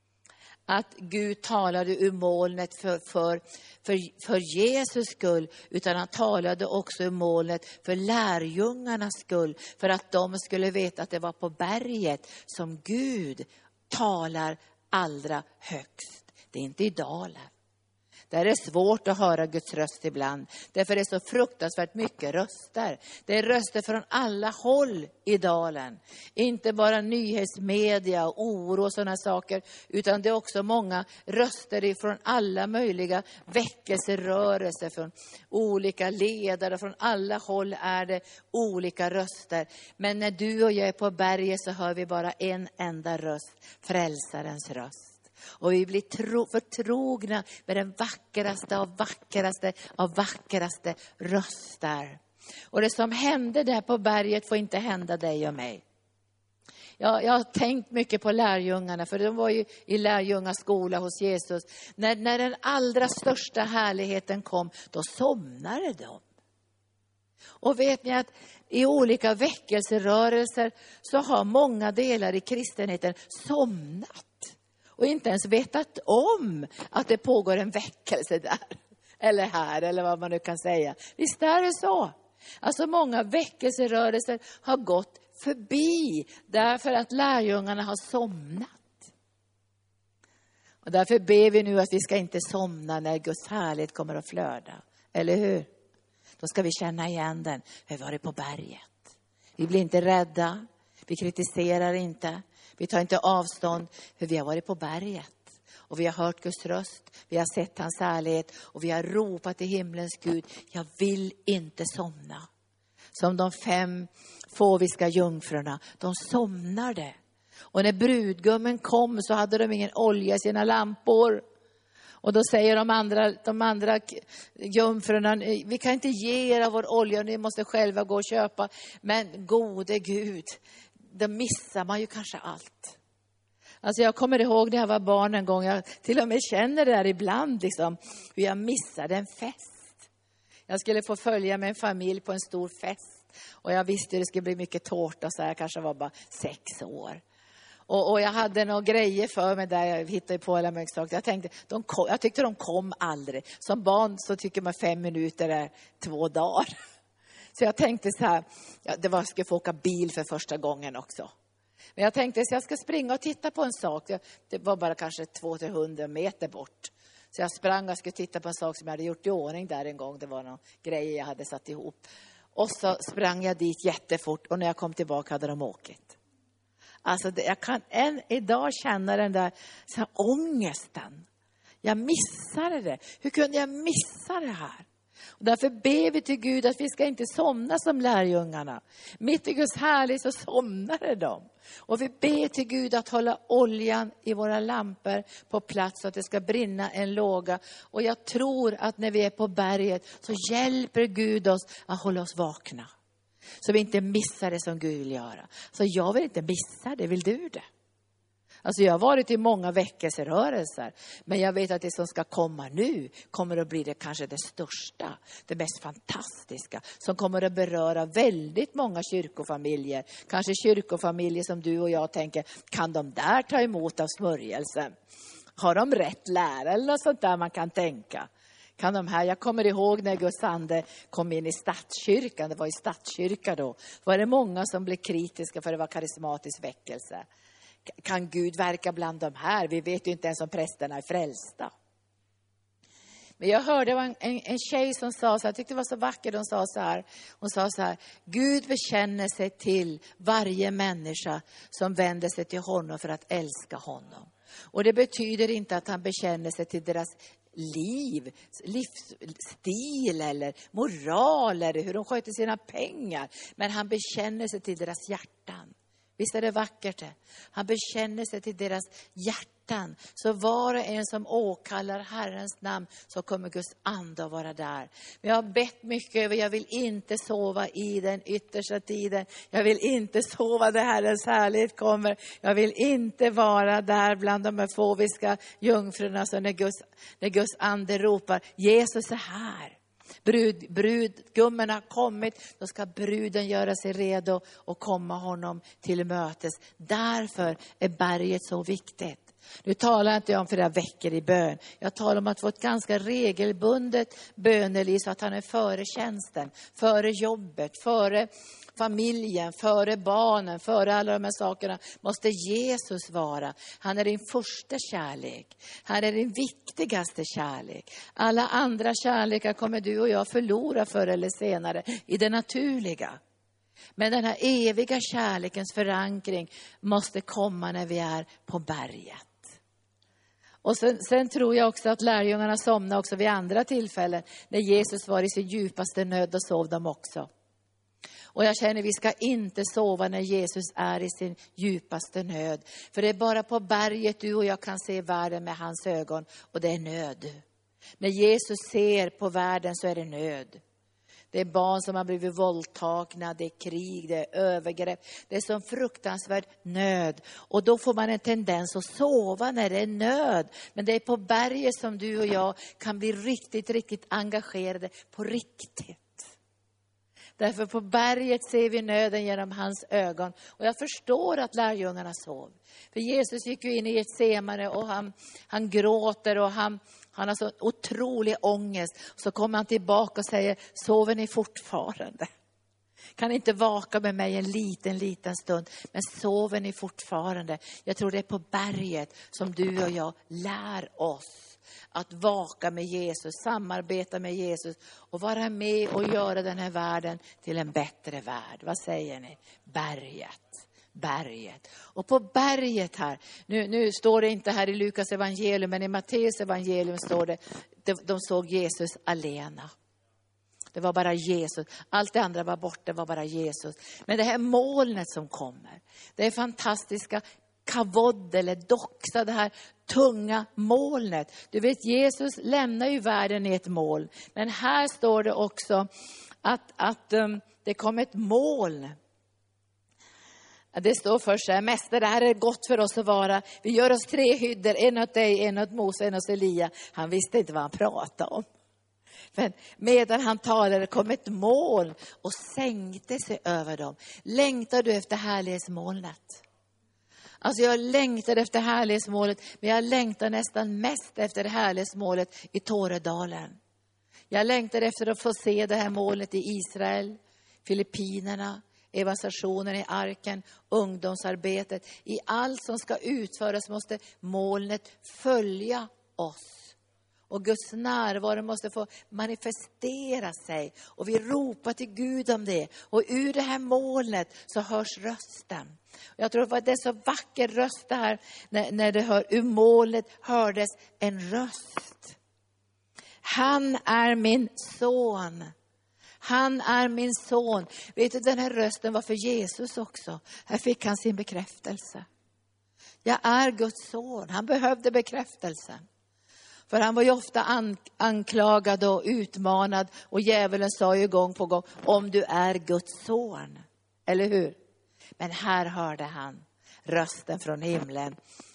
att Gud talade ur molnet för, för, för, för Jesus skull. Utan han talade också ur molnet för lärjungarnas skull. För att de skulle veta att det var på berget som Gud talar allra högst. Det är inte i dalen. Där är det svårt att höra Guds röst ibland. Därför är det så fruktansvärt mycket röster. Det är röster från alla håll i dalen. Inte bara nyhetsmedia och oro och sådana saker. Utan det är också många röster från alla möjliga väckelserörelser. Från olika ledare. Från alla håll är det olika röster. Men när du och jag är på berget så hör vi bara en enda röst. Frälsarens röst. Och vi blir tro, förtrogna med den vackraste av vackraste av vackraste röster. Och det som hände där på berget får inte hända dig och mig. Jag, jag har tänkt mycket på lärjungarna, för de var ju i lärjungaskola hos Jesus. När, när den allra största härligheten kom, då somnade de. Och vet ni att i olika väckelserörelser så har många delar i kristenheten somnat. Och inte ens vetat om att det pågår en väckelse där. Eller här, eller vad man nu kan säga. Visst är det så? Alltså många väckelserörelser har gått förbi därför att lärjungarna har somnat. Och därför ber vi nu att vi ska inte somna när Guds härlighet kommer att flöda. Eller hur? Då ska vi känna igen den. Vi har varit på berget. Vi blir inte rädda. Vi kritiserar inte. Vi tar inte avstånd. För vi har varit på berget. Och vi har hört Guds röst. Vi har sett hans härlighet. Och vi har ropat till himlens Gud. Jag vill inte somna. Som de fem fåviska jungfrurna. De somnade. Och när brudgummen kom så hade de ingen olja i sina lampor. Och då säger de andra, de andra jungfrurna, vi kan inte ge er av vår olja, ni måste själva gå och köpa. Men gode Gud, då missar man ju kanske allt. Alltså jag kommer ihåg när jag var barn en gång, jag till och med känner det där ibland liksom, hur jag missade en fest. Jag skulle få följa med en familj på en stor fest. Och jag visste att det skulle bli mycket tårta, så jag kanske var bara sex år. Och, och jag hade några grejer för mig där jag hittade på alla möjliga saker. Jag tänkte, de kom, jag tyckte de kom aldrig. Som barn så tycker man fem minuter är två dagar. Så jag tänkte så här, ja, det var jag skulle få åka bil för första gången också. Men jag tänkte så jag ska springa och titta på en sak. Det var bara kanske två till hundra meter bort. Så jag sprang och skulle titta på en sak som jag hade gjort i ordning där en gång. Det var någon grej jag hade satt ihop. Och så sprang jag dit jättefort och när jag kom tillbaka hade de åkt. Alltså det, jag kan än idag känna den där så här, ångesten. Jag missade det. Hur kunde jag missa det här? Och därför ber vi till Gud att vi ska inte somna som lärjungarna. Mitt i Guds härlighet så somnade de. Och vi ber till Gud att hålla oljan i våra lampor på plats så att det ska brinna en låga. Och jag tror att när vi är på berget så hjälper Gud oss att hålla oss vakna. Så vi inte missar det som Gud vill göra. Så jag vill inte missa det, vill du det? Alltså jag har varit i många väckelserörelser. Men jag vet att det som ska komma nu kommer att bli det kanske det största. Det mest fantastiska. Som kommer att beröra väldigt många kyrkofamiljer. Kanske kyrkofamiljer som du och jag tänker, kan de där ta emot av smörjelsen? Har de rätt lära eller något sånt där man kan tänka? Kan de här, jag kommer ihåg när Guds ande kom in i stadskyrkan, det var i stadskyrka då, var det många som blev kritiska för det var karismatisk väckelse. Kan Gud verka bland de här? Vi vet ju inte ens om prästerna är frälsta. Men jag hörde en, en, en tjej som sa så här, jag tyckte det var så vackert, hon sa så här, hon sa så här, Gud bekänner sig till varje människa som vänder sig till honom för att älska honom. Och det betyder inte att han bekänner sig till deras liv, livsstil eller moral eller hur de sköter sina pengar. Men han bekänner sig till deras hjärtan. Visst är det vackert det? Han bekänner sig till deras hjärtan. Så var och en som åkallar Herrens namn så kommer Guds ande att vara där. Men jag har bett mycket över, jag vill inte sova i den yttersta tiden. Jag vill inte sova där Herrens härlighet kommer. Jag vill inte vara där bland de här fåviska jungfrurna. Så när Guds, när Guds ande ropar, Jesus är här. Brud, brudgummen har kommit, då ska bruden göra sig redo och komma honom till mötes. Därför är berget så viktigt. Nu talar jag inte om för det väcker i bön. Jag talar om att få ett ganska regelbundet böneliv så att han är före tjänsten, före jobbet, före familjen, före barnen, före alla de här sakerna måste Jesus vara. Han är din första kärlek. Han är din viktigaste kärlek. Alla andra kärlekar kommer du och jag förlora förr eller senare i det naturliga. Men den här eviga kärlekens förankring måste komma när vi är på berget. Och sen, sen tror jag också att lärjungarna somnade också vid andra tillfällen när Jesus var i sin djupaste nöd och sov de också. Och jag känner att vi ska inte sova när Jesus är i sin djupaste nöd. För det är bara på berget du och jag kan se världen med hans ögon. Och det är nöd. När Jesus ser på världen så är det nöd. Det är barn som har blivit våldtagna, det är krig, det är övergrepp. Det är som fruktansvärd nöd. Och då får man en tendens att sova när det är nöd. Men det är på berget som du och jag kan bli riktigt, riktigt engagerade på riktigt. Därför på berget ser vi nöden genom hans ögon. Och jag förstår att lärjungarna sov. För Jesus gick ju in i ett semane och han, han gråter och han... Han har så otrolig ångest. Så kommer han tillbaka och säger, sover ni fortfarande? Kan inte vaka med mig en liten, liten stund. Men sover ni fortfarande? Jag tror det är på berget som du och jag lär oss att vaka med Jesus, samarbeta med Jesus. Och vara med och göra den här världen till en bättre värld. Vad säger ni? Berget. Berget. Och på berget här, nu, nu står det inte här i Lukas evangelium, men i Matteus evangelium står det, de, de såg Jesus alena. Det var bara Jesus. Allt det andra var borta, det var bara Jesus. Men det här molnet som kommer, det är fantastiska kavod eller doxa, det här tunga molnet. Du vet, Jesus lämnar ju världen i ett moln. Men här står det också att, att um, det kom ett moln. Det står först så här, mästare, det här är gott för oss att vara. Vi gör oss tre hyddor, en åt dig, en åt Mose, en åt Elia. Han visste inte vad han pratade om. Men medan han talade kom ett moln och sänkte sig över dem. Längtar du efter härlighetsmolnet? Alltså jag längtar efter härlighetsmålet, men jag längtar nästan mest efter härlighetsmålet i Tåredalen. Jag längtar efter att få se det här målet i Israel, Filippinerna, evangelisationen i arken, ungdomsarbetet. I allt som ska utföras måste molnet följa oss. Och Guds närvaro måste få manifestera sig. Och vi ropar till Gud om det. Och ur det här molnet så hörs rösten. Och jag tror att det är så vacker röst det här. När, när det hör, ur molnet hördes en röst. Han är min son. Han är min son. Vet du, den här rösten var för Jesus också. Här fick han sin bekräftelse. Jag är Guds son. Han behövde bekräftelsen. För han var ju ofta an- anklagad och utmanad. Och djävulen sa ju gång på gång, om du är Guds son. Eller hur? Men här hörde han rösten från himlen.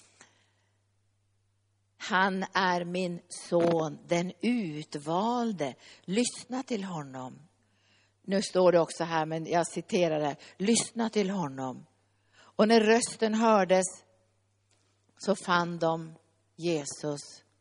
Han är min son, den utvalde. Lyssna till honom. Nu står det också här, men jag citerar det. Lyssna till honom. Och när rösten hördes så fann de Jesus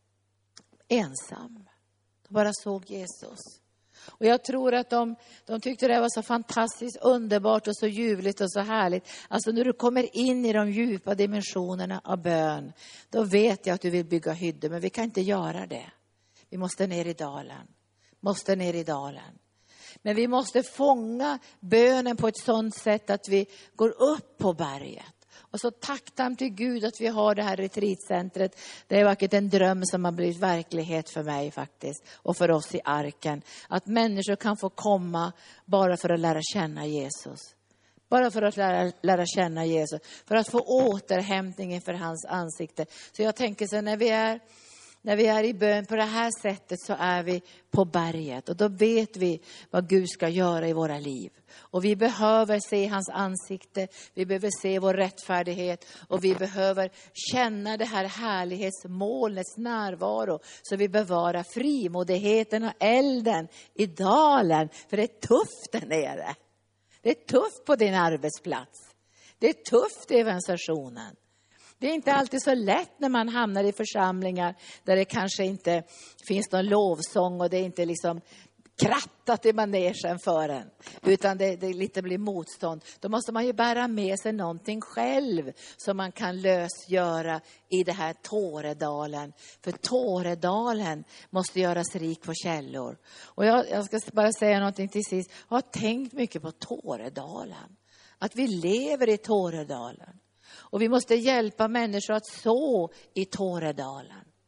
ensam. De bara såg Jesus. Och jag tror att de, de tyckte det var så fantastiskt underbart och så ljuvligt och så härligt. Alltså när du kommer in i de djupa dimensionerna av bön, då vet jag att du vill bygga hyddor, men vi kan inte göra det. Vi måste ner i dalen. Måste ner i dalen. Men vi måste fånga bönen på ett sådant sätt att vi går upp på berget. Och så tacksam till Gud att vi har det här retreatcentret. Det är verkligen en dröm som har blivit verklighet för mig faktiskt. Och för oss i arken. Att människor kan få komma bara för att lära känna Jesus. Bara för att lära, lära känna Jesus. För att få återhämtning inför hans ansikte. Så jag tänker så när vi är... När vi är i bön på det här sättet så är vi på berget. Och då vet vi vad Gud ska göra i våra liv. Och vi behöver se hans ansikte. Vi behöver se vår rättfärdighet. Och vi behöver känna det här härlighetsmolnets närvaro. Så vi bevarar frimodigheten och elden i dalen. För det är tufft där nere. Det är tufft på din arbetsplats. Det är tufft i evangelisationen. Det är inte alltid så lätt när man hamnar i församlingar där det kanske inte finns någon lovsång och det är inte liksom krattat i manegen för en. Utan det, det lite blir motstånd. Då måste man ju bära med sig någonting själv som man kan lösgöra i det här Tåredalen. För Tåredalen måste göras rik på källor. Och jag, jag ska bara säga någonting till sist. Jag har tänkt mycket på Tåredalen. Att vi lever i Tåredalen. Och vi måste hjälpa människor att så i Tåredalen.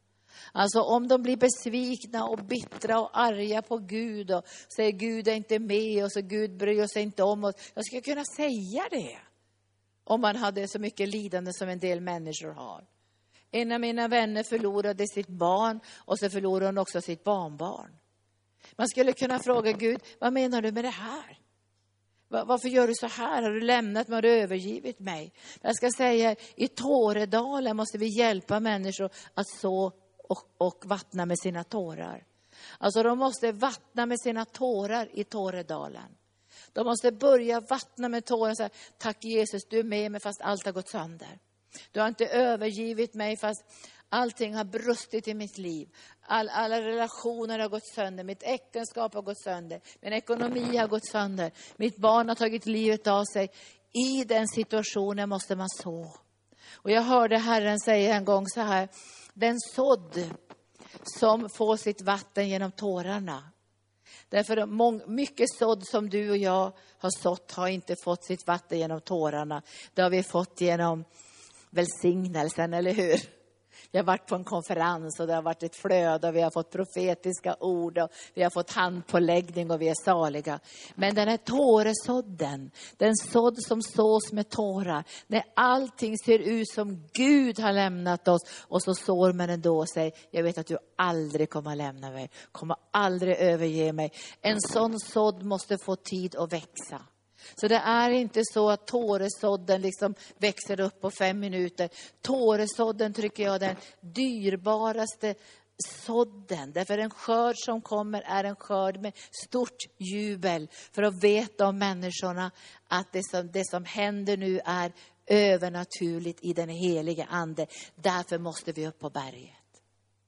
Alltså om de blir besvikna och bittra och arga på Gud och säger Gud är inte med och så Gud bryr sig inte om oss. Jag skulle kunna säga det om man hade så mycket lidande som en del människor har. En av mina vänner förlorade sitt barn och så förlorade hon också sitt barnbarn. Man skulle kunna fråga Gud, vad menar du med det här? Varför gör du så här? Har du lämnat mig? Har du övergivit mig? Jag ska säga, i Tåredalen måste vi hjälpa människor att så och, och vattna med sina tårar. Alltså de måste vattna med sina tårar i Tåredalen. De måste börja vattna med tårar och säga, tack Jesus, du är med mig fast allt har gått sönder. Du har inte övergivit mig fast allting har brustit i mitt liv. All, alla relationer har gått sönder. Mitt äktenskap har gått sönder. Min ekonomi har gått sönder. Mitt barn har tagit livet av sig. I den situationen måste man så. Och jag hörde Herren säga en gång så här. Den sådd som får sitt vatten genom tårarna. Därför mång, mycket sådd som du och jag har sått har inte fått sitt vatten genom tårarna. Det har vi fått genom välsignelsen, eller hur? Vi har varit på en konferens och det har varit ett flöde och vi har fått profetiska ord och vi har fått handpåläggning och vi är saliga. Men den här tåresådden, den sådd som sås med tårar, när allting ser ut som Gud har lämnat oss och så sår man ändå och säger, jag vet att du aldrig kommer att lämna mig, kommer aldrig överge mig. En sån sådd måste få tid att växa. Så det är inte så att tåresådden liksom växer upp på fem minuter. Tåresådden tycker jag är den dyrbaraste sådden. Därför en skörd som kommer är en skörd med stort jubel. För att veta om människorna att det som, det som händer nu är övernaturligt i den heliga ande. Därför måste vi upp på berget.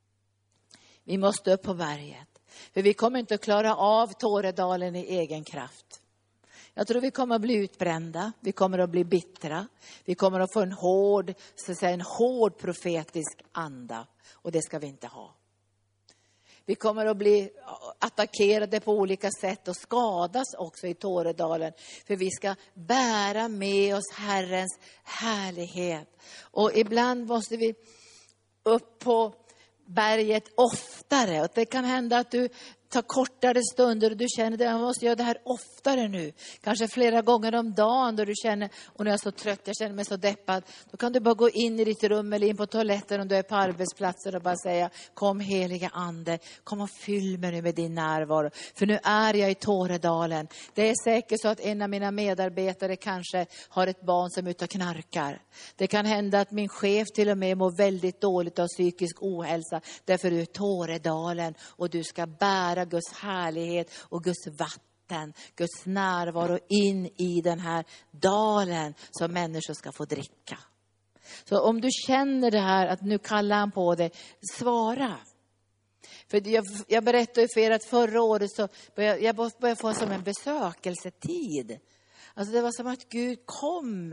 Vi måste upp på berget. För vi kommer inte att klara av Tåredalen i egen kraft. Jag tror vi kommer att bli utbrända. Vi kommer att bli bittra. Vi kommer att få en hård, så att säga, en hård profetisk anda. Och det ska vi inte ha. Vi kommer att bli attackerade på olika sätt och skadas också i Tåredalen. För vi ska bära med oss Herrens härlighet. Och ibland måste vi upp på berget oftare. Och det kan hända att du tar kortare stunder och du känner att jag måste göra det här oftare nu. Kanske flera gånger om dagen då du känner, och när jag är så trött, jag känner mig så deppad. Då kan du bara gå in i ditt rum eller in på toaletten om du är på arbetsplatsen och bara säga, kom heliga ande, kom och fyll mig nu med din närvaro. För nu är jag i Tåredalen. Det är säkert så att en av mina medarbetare kanske har ett barn som är ute och knarkar. Det kan hända att min chef till och med mår väldigt dåligt av psykisk ohälsa. Därför är du Tåredalen och du ska bära Guds härlighet och Guds vatten, Guds närvaro in i den här dalen som människor ska få dricka. Så om du känner det här att nu kallar han på dig, svara. För jag, jag berättade för er att förra året så började jag började få som en besökelsetid. Alltså det var som att Gud kom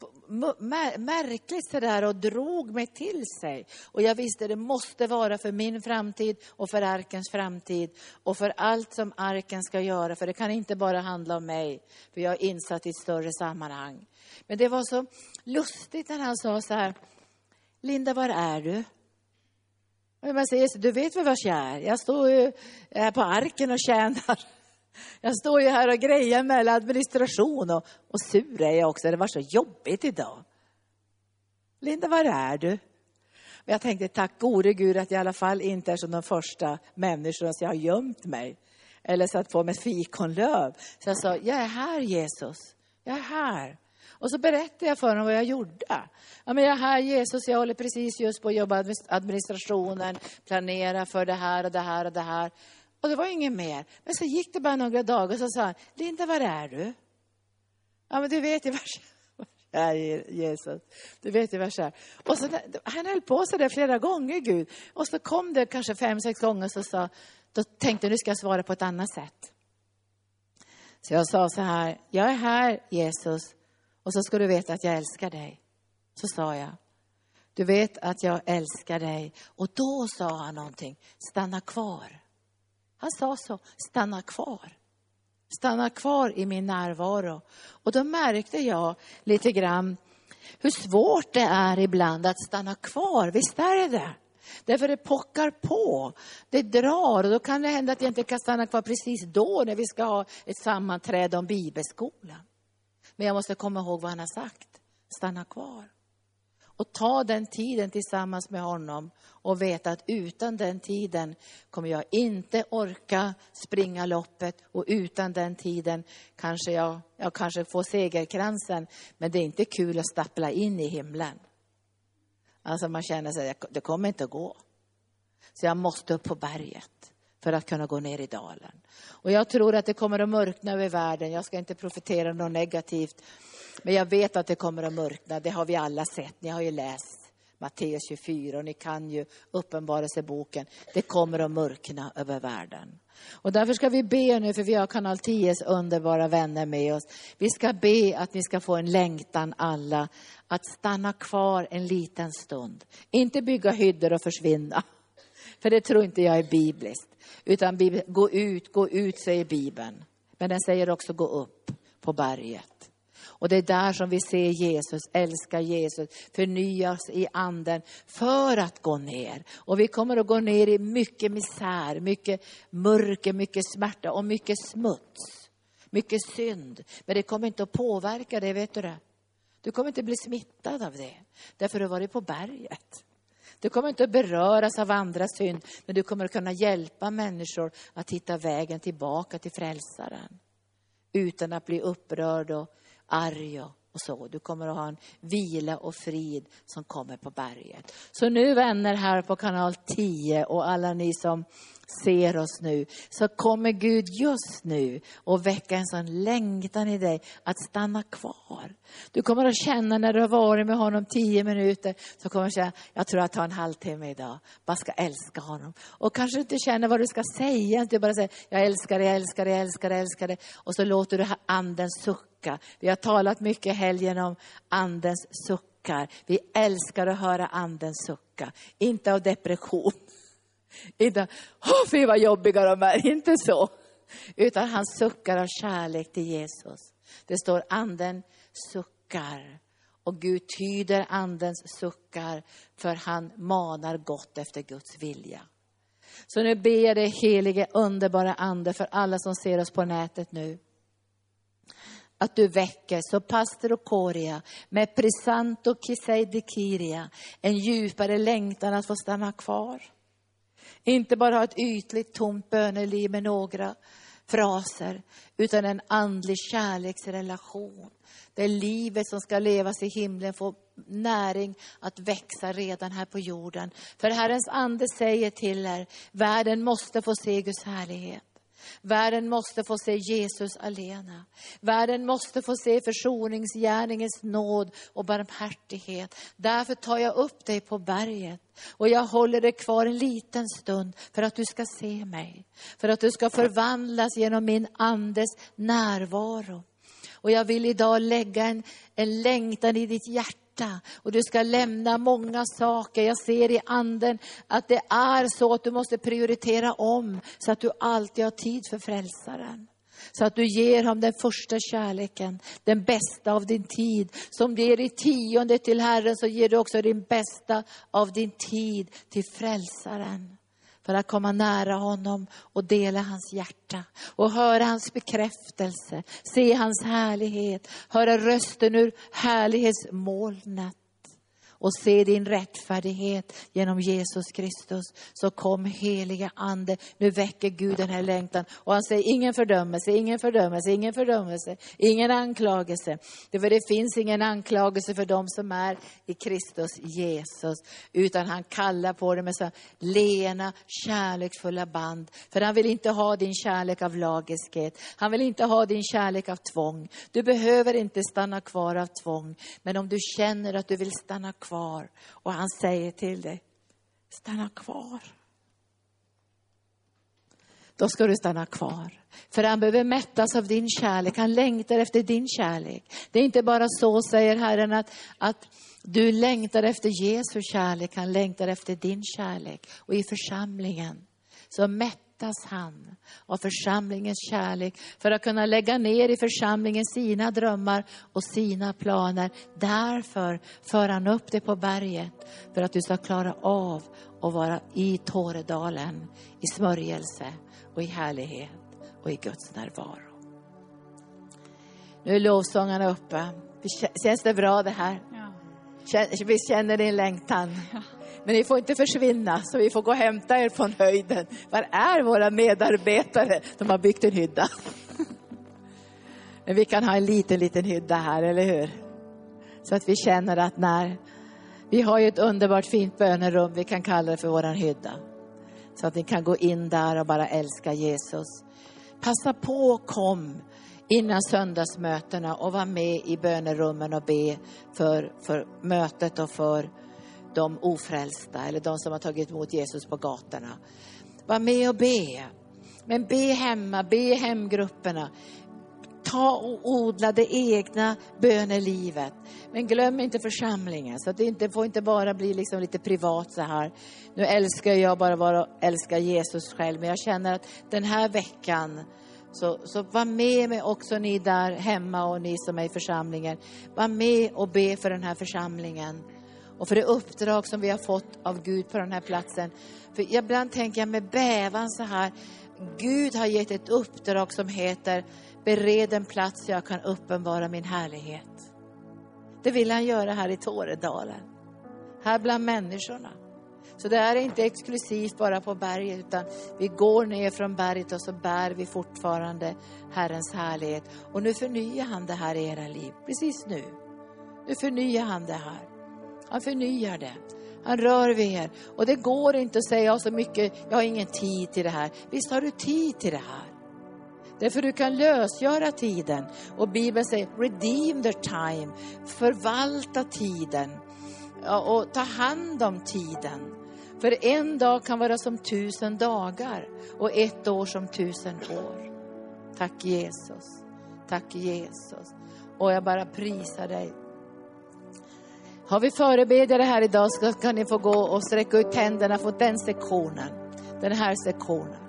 märkligt så där och drog mig till sig. Och jag visste det måste vara för min framtid och för arkens framtid. Och för allt som arken ska göra. För det kan inte bara handla om mig. För jag är insatt i ett större sammanhang. Men det var så lustigt när han sa så här. Linda, var är du? Och jag säger, du vet väl vad jag är? Jag står ju här på arken och tjänar. Jag står ju här och grejer med administration och, och sur är jag också. Det var så jobbigt idag. Linda, var är du? Och jag tänkte, tack gode Gud att jag i alla fall inte är som de första människorna så jag har gömt mig. Eller satt på mig fikonlöv. Så jag sa, jag är här Jesus. Jag är här. Och så berättade jag för honom vad jag gjorde. Ja, men jag är här Jesus, jag håller precis just på att jobba med administrationen. Planera för det här och det här och det här. Och det var inget mer. Men så gick det bara några dagar och så sa han, Linda, var är du? Ja, men du vet ju var jag är, Jesus. Du vet ju var jag är. Och så, han höll på så där flera gånger, Gud. Och så kom det kanske fem, sex gånger så sa, då tänkte jag, nu ska jag svara på ett annat sätt. Så jag sa så här, jag är här Jesus. Och så ska du veta att jag älskar dig. Så sa jag, du vet att jag älskar dig. Och då sa han någonting, stanna kvar. Han sa så, stanna kvar. Stanna kvar i min närvaro. Och då märkte jag lite grann hur svårt det är ibland att stanna kvar. Visst är det det? Därför det pockar på. Det drar. Och då kan det hända att jag inte kan stanna kvar precis då när vi ska ha ett sammanträde om bibelskolan. Men jag måste komma ihåg vad han har sagt. Stanna kvar. Och ta den tiden tillsammans med honom. Och veta att utan den tiden kommer jag inte orka springa loppet. Och utan den tiden kanske jag, jag kanske får segerkransen. Men det är inte kul att stappla in i himlen. Alltså man känner sig, det kommer inte att gå. Så jag måste upp på berget för att kunna gå ner i dalen. Och jag tror att det kommer att mörkna över världen. Jag ska inte profetera något negativt. Men jag vet att det kommer att mörkna. Det har vi alla sett. Ni har ju läst Matteus tjugofyra och ni kan ju Uppenbarelseboken. Det kommer att mörkna över världen. Och därför ska vi be nu, för vi har kanal tios underbara vänner med oss. Vi ska be att vi ska få en längtan alla att stanna kvar en liten stund. Inte bygga hyddor och försvinna. För det tror inte jag är bibliskt. Utan Bibeln, gå ut, gå ut säger Bibeln. Men den säger också gå upp på berget. Och det är där som vi ser Jesus, älskar Jesus, förnyas i anden för att gå ner. Och vi kommer att gå ner i mycket misär, mycket mörker, mycket smärta och mycket smuts. Mycket synd. Men det kommer inte att påverka det, vet du det? Du kommer inte bli smittad av det. Därför du har varit på berget. Du kommer inte att beröras av andra synd. Men du kommer att kunna hjälpa människor att hitta vägen tillbaka till frälsaren. Utan att bli upprörd och arg och så. Du kommer att ha en vila och frid som kommer på berget. Så nu vänner här på kanal tio och alla ni som ser oss nu. Så kommer Gud just nu och väcka en sån längtan i dig att stanna kvar. Du kommer att känna när du har varit med honom tio minuter. Så kommer du säga, jag tror att ta en halvtimme idag. Bara ska älska honom. Och kanske inte känner vad du ska säga. Du bara säger, jag älskar dig, jag älskar dig, jag älskar dig, jag älskar dig. Och så låter du anden sucka. Vi har talat mycket helgen om andens suckar. Vi älskar att höra anden sucka. Inte av depression. Inte, åh fy vad jobbiga de är, inte så. Utan han suckar av kärlek till Jesus. Det står anden suckar. Och Gud tyder andens suckar för han manar gott efter Guds vilja. Så nu ber jag dig helige underbara ande för alla som ser oss på nätet nu. Att du väcker så pastor och koria med present och kiseidikiria. En djupare längtan att få stanna kvar. Inte bara ha ett ytligt tomt böneliv med några fraser. Utan en andlig kärleksrelation. Det livet som ska levas i himlen får näring att växa redan här på jorden. För Herrens ande säger till er. Världen måste få se Guds härlighet. Världen måste få se Jesus alena. Världen måste få se försoningsgärningens nåd och barmhärtighet. Därför tar jag upp dig på berget. Och jag håller dig kvar en liten stund för att du ska se mig. För att du ska förvandlas genom min andes närvaro. Och jag vill idag lägga en, en längtan i ditt hjärta. Och du ska lämna många saker. Jag ser i anden att det är så att du måste prioritera om. Så att du alltid har tid för frälsaren. Så att du ger honom den första kärleken. Den bästa av din tid. Som du ger ditt tionde till Herren så ger du också din bästa av din tid till frälsaren. För att komma nära honom och dela hans hjärta. Och höra hans bekräftelse. Se hans härlighet. Höra rösten ur härlighetsmolnet. Och se din rättfärdighet genom Jesus Kristus. Så kom heliga ande. Nu väcker Gud den här längtan. Och han säger ingen fördömelse, ingen fördömelse, ingen fördömelse. Ingen anklagelse. För det finns ingen anklagelse för dem som är i Kristus Jesus. Utan han kallar på det med så lena, kärleksfulla band. För han vill inte ha din kärlek av lagiskhet. Han vill inte ha din kärlek av tvång. Du behöver inte stanna kvar av tvång. Men om du känner att du vill stanna kvar. Kvar. Och han säger till dig, stanna kvar. Då ska du stanna kvar. För han behöver mättas av din kärlek. Han längtar efter din kärlek. Det är inte bara så, säger Herren, att, att du längtar efter Jesu kärlek. Han längtar efter din kärlek. Och i församlingen så mättar mättas han av församlingens kärlek för att kunna lägga ner i församlingen sina drömmar och sina planer. Därför för han upp det på berget för att du ska klara av att vara i Tåredalen, i smörjelse och i härlighet och i Guds närvaro. Nu är lovsångarna uppe. Känns det bra det här? Ja. Vi känner din längtan. Ja. Men ni får inte försvinna, så vi får gå och hämta er från höjden. Var är våra medarbetare? De har byggt en hydda. Men vi kan ha en liten, liten hydda här, eller hur? Så att vi känner att när... Vi har ju ett underbart fint bönerum, vi kan kalla det för våran hydda. Så att ni kan gå in där och bara älska Jesus. Passa på och kom innan söndagsmötena och var med i bönerummen och be för, för mötet och för de ofrälsta eller de som har tagit emot Jesus på gatorna. Var med och be. Men be hemma, be i hemgrupperna. Ta och odla det egna bönelivet. Men glöm inte församlingen. Så att det inte får inte bara bli liksom lite privat så här. Nu älskar jag bara vara älskar Jesus själv. Men jag känner att den här veckan så, så var med mig också ni där hemma och ni som är i församlingen. Var med och be för den här församlingen. Och för det uppdrag som vi har fått av Gud på den här platsen. För ibland tänker jag med bävan så här. Gud har gett ett uppdrag som heter bered en plats så jag kan uppenbara min härlighet. Det vill han göra här i Tåredalen. Här bland människorna. Så det är inte exklusivt bara på berget, utan vi går ner från berget och så bär vi fortfarande Herrens härlighet. Och nu förnyar han det här i era liv. Precis nu. Nu förnyar han det här. Han förnyar det. Han rör vid er. Och det går inte att säga så mycket, jag har ingen tid till det här. Visst har du tid till det här. Därför du kan lösgöra tiden. Och Bibeln säger, redeem the time. Förvalta tiden. Och ta hand om tiden. För en dag kan vara som tusen dagar. Och ett år som tusen år. Tack Jesus. Tack Jesus. Och jag bara prisar dig. Har vi förebedjare här idag så kan ni få gå och sträcka ut händerna för den sektionen. Den här sektionen.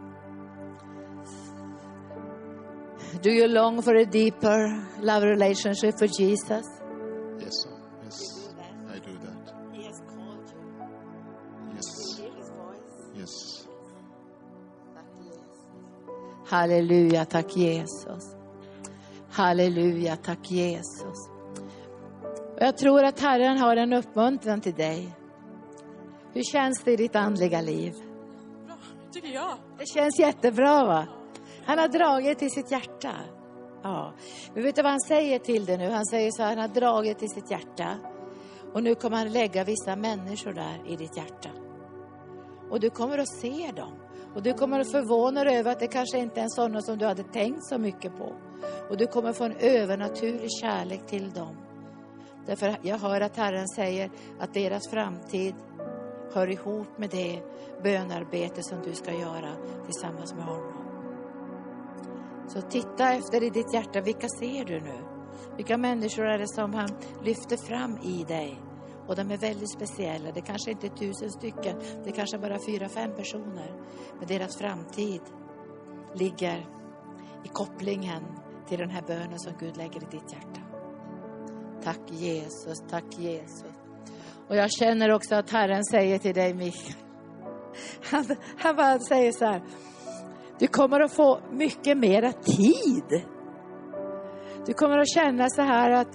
Do you long for a deeper love relationship with Jesus? Yes, sir. Yes, I do that. He has called you. Yes. You hear his voice? Yes. Tack Jesus. Halleluja, tack Jesus. Halleluja, tack Jesus. Och jag tror att Herren har en uppmuntran till dig. Hur känns det i ditt andliga liv? Bra, tycker jag. Det känns jättebra, va? Han har dragit till sitt hjärta. Ja. Men vet du vad han säger till dig nu? Han säger så här, han har dragit till sitt hjärta. Och nu kommer han lägga vissa människor där i ditt hjärta. Och du kommer att se dem. Och du kommer att förvåna dig över att det kanske inte är en sådana som du hade tänkt så mycket på. Och du kommer få en övernaturlig kärlek till dem. Därför jag hör att Herren säger att deras framtid hör ihop med det bönarbete som du ska göra tillsammans med honom. Så titta efter i ditt hjärta, vilka ser du nu? Vilka människor är det som han lyfter fram i dig? Och de är väldigt speciella. Det kanske inte är tusen stycken. Det kanske bara fyra, fem personer. Men deras framtid ligger i kopplingen till den här bönen som Gud lägger i ditt hjärta. Tack Jesus, tack Jesus. Och jag känner också att Herren säger till dig, Mikael. Han, han bara säger så här. Du kommer att få mycket mera tid. Du kommer att känna så här att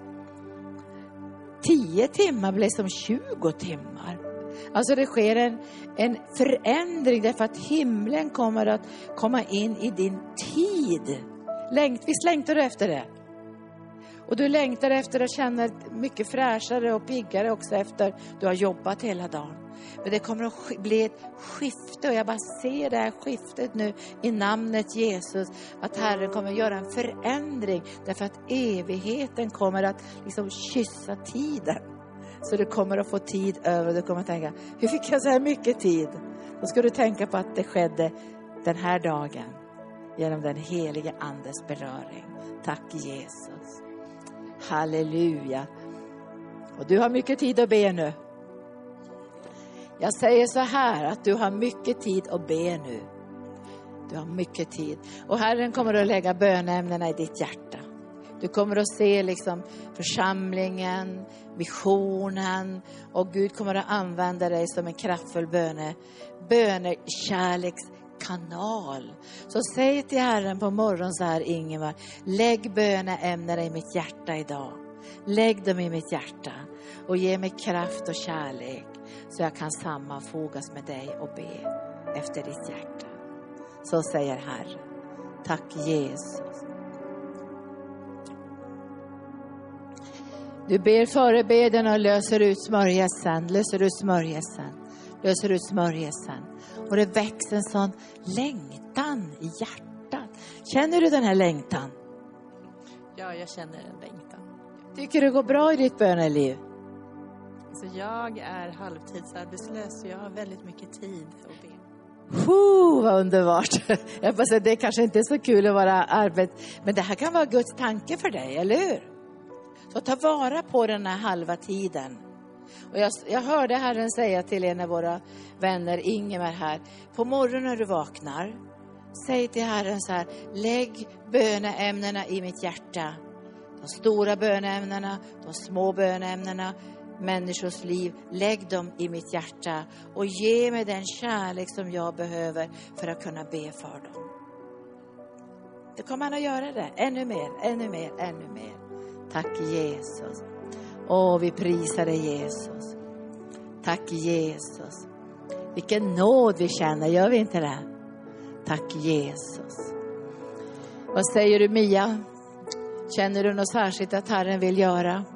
tio timmar blir som tjugo timmar. Alltså det sker en, en förändring därför att himlen kommer att komma in i din tid. Längt, visst längtar du efter det? Och du längtar efter att känna mycket fräschare och piggare också efter du har jobbat hela dagen. Men det kommer att bli ett skifte och jag bara ser det här skiftet nu i namnet Jesus. Att Herren kommer att göra en förändring därför att evigheten kommer att liksom kyssa tiden. Så du kommer att få tid över och du kommer att tänka, hur fick jag så här mycket tid? Då ska du tänka på att det skedde den här dagen genom den helige andes beröring. Tack Jesus. Halleluja. Och du har mycket tid att be nu. Jag säger så här att du har mycket tid att be nu. Du har mycket tid. Och Herren kommer att lägga bönämnena i ditt hjärta. Du kommer att se liksom församlingen, visionen. Och Gud kommer att använda dig som en kraftfull böne, bönekärlekskanal. Så säg till Herren på morgonen så här, Ingemar. Lägg bönämnena i mitt hjärta idag. Lägg dem i mitt hjärta. Och ge mig kraft och kärlek. Så jag kan sammanfogas med dig och be efter ditt hjärta. Så säger Herren. Tack Jesus. Du ber förebeden och löser ut smörjelsen. Löser ut smörjelsen. Löser ut smörjelsen. Och det växer en sån längtan i hjärtat. Känner du den här längtan? Ja, jag känner en längtan. Tycker du det går bra i ditt böneliv? Så jag är halvtidsarbetslös så jag har väldigt mycket tid att be. Huh, vad underbart. Jag bara säga, det kanske inte är så kul att vara arbet. Men det här kan vara Guds tanke för dig, eller hur? Så ta vara på den här halva tiden. Och jag, jag hörde Herren säga till en av våra vänner, Ingemar här. På morgonen när du vaknar, säg till Herren så här. Lägg böneämnena i mitt hjärta. De stora böneämnena, de små böneämnena. Människors liv, lägg dem i mitt hjärta. Och ge mig den kärlek som jag behöver för att kunna be för dem. Det kommer han att göra det. Ännu mer, ännu mer, ännu mer. Tack Jesus. Åh, vi prisar dig Jesus. Tack Jesus. Vilken nåd vi känner, gör vi inte det? Tack Jesus. Vad säger du Mia? Känner du något särskilt att Herren vill göra?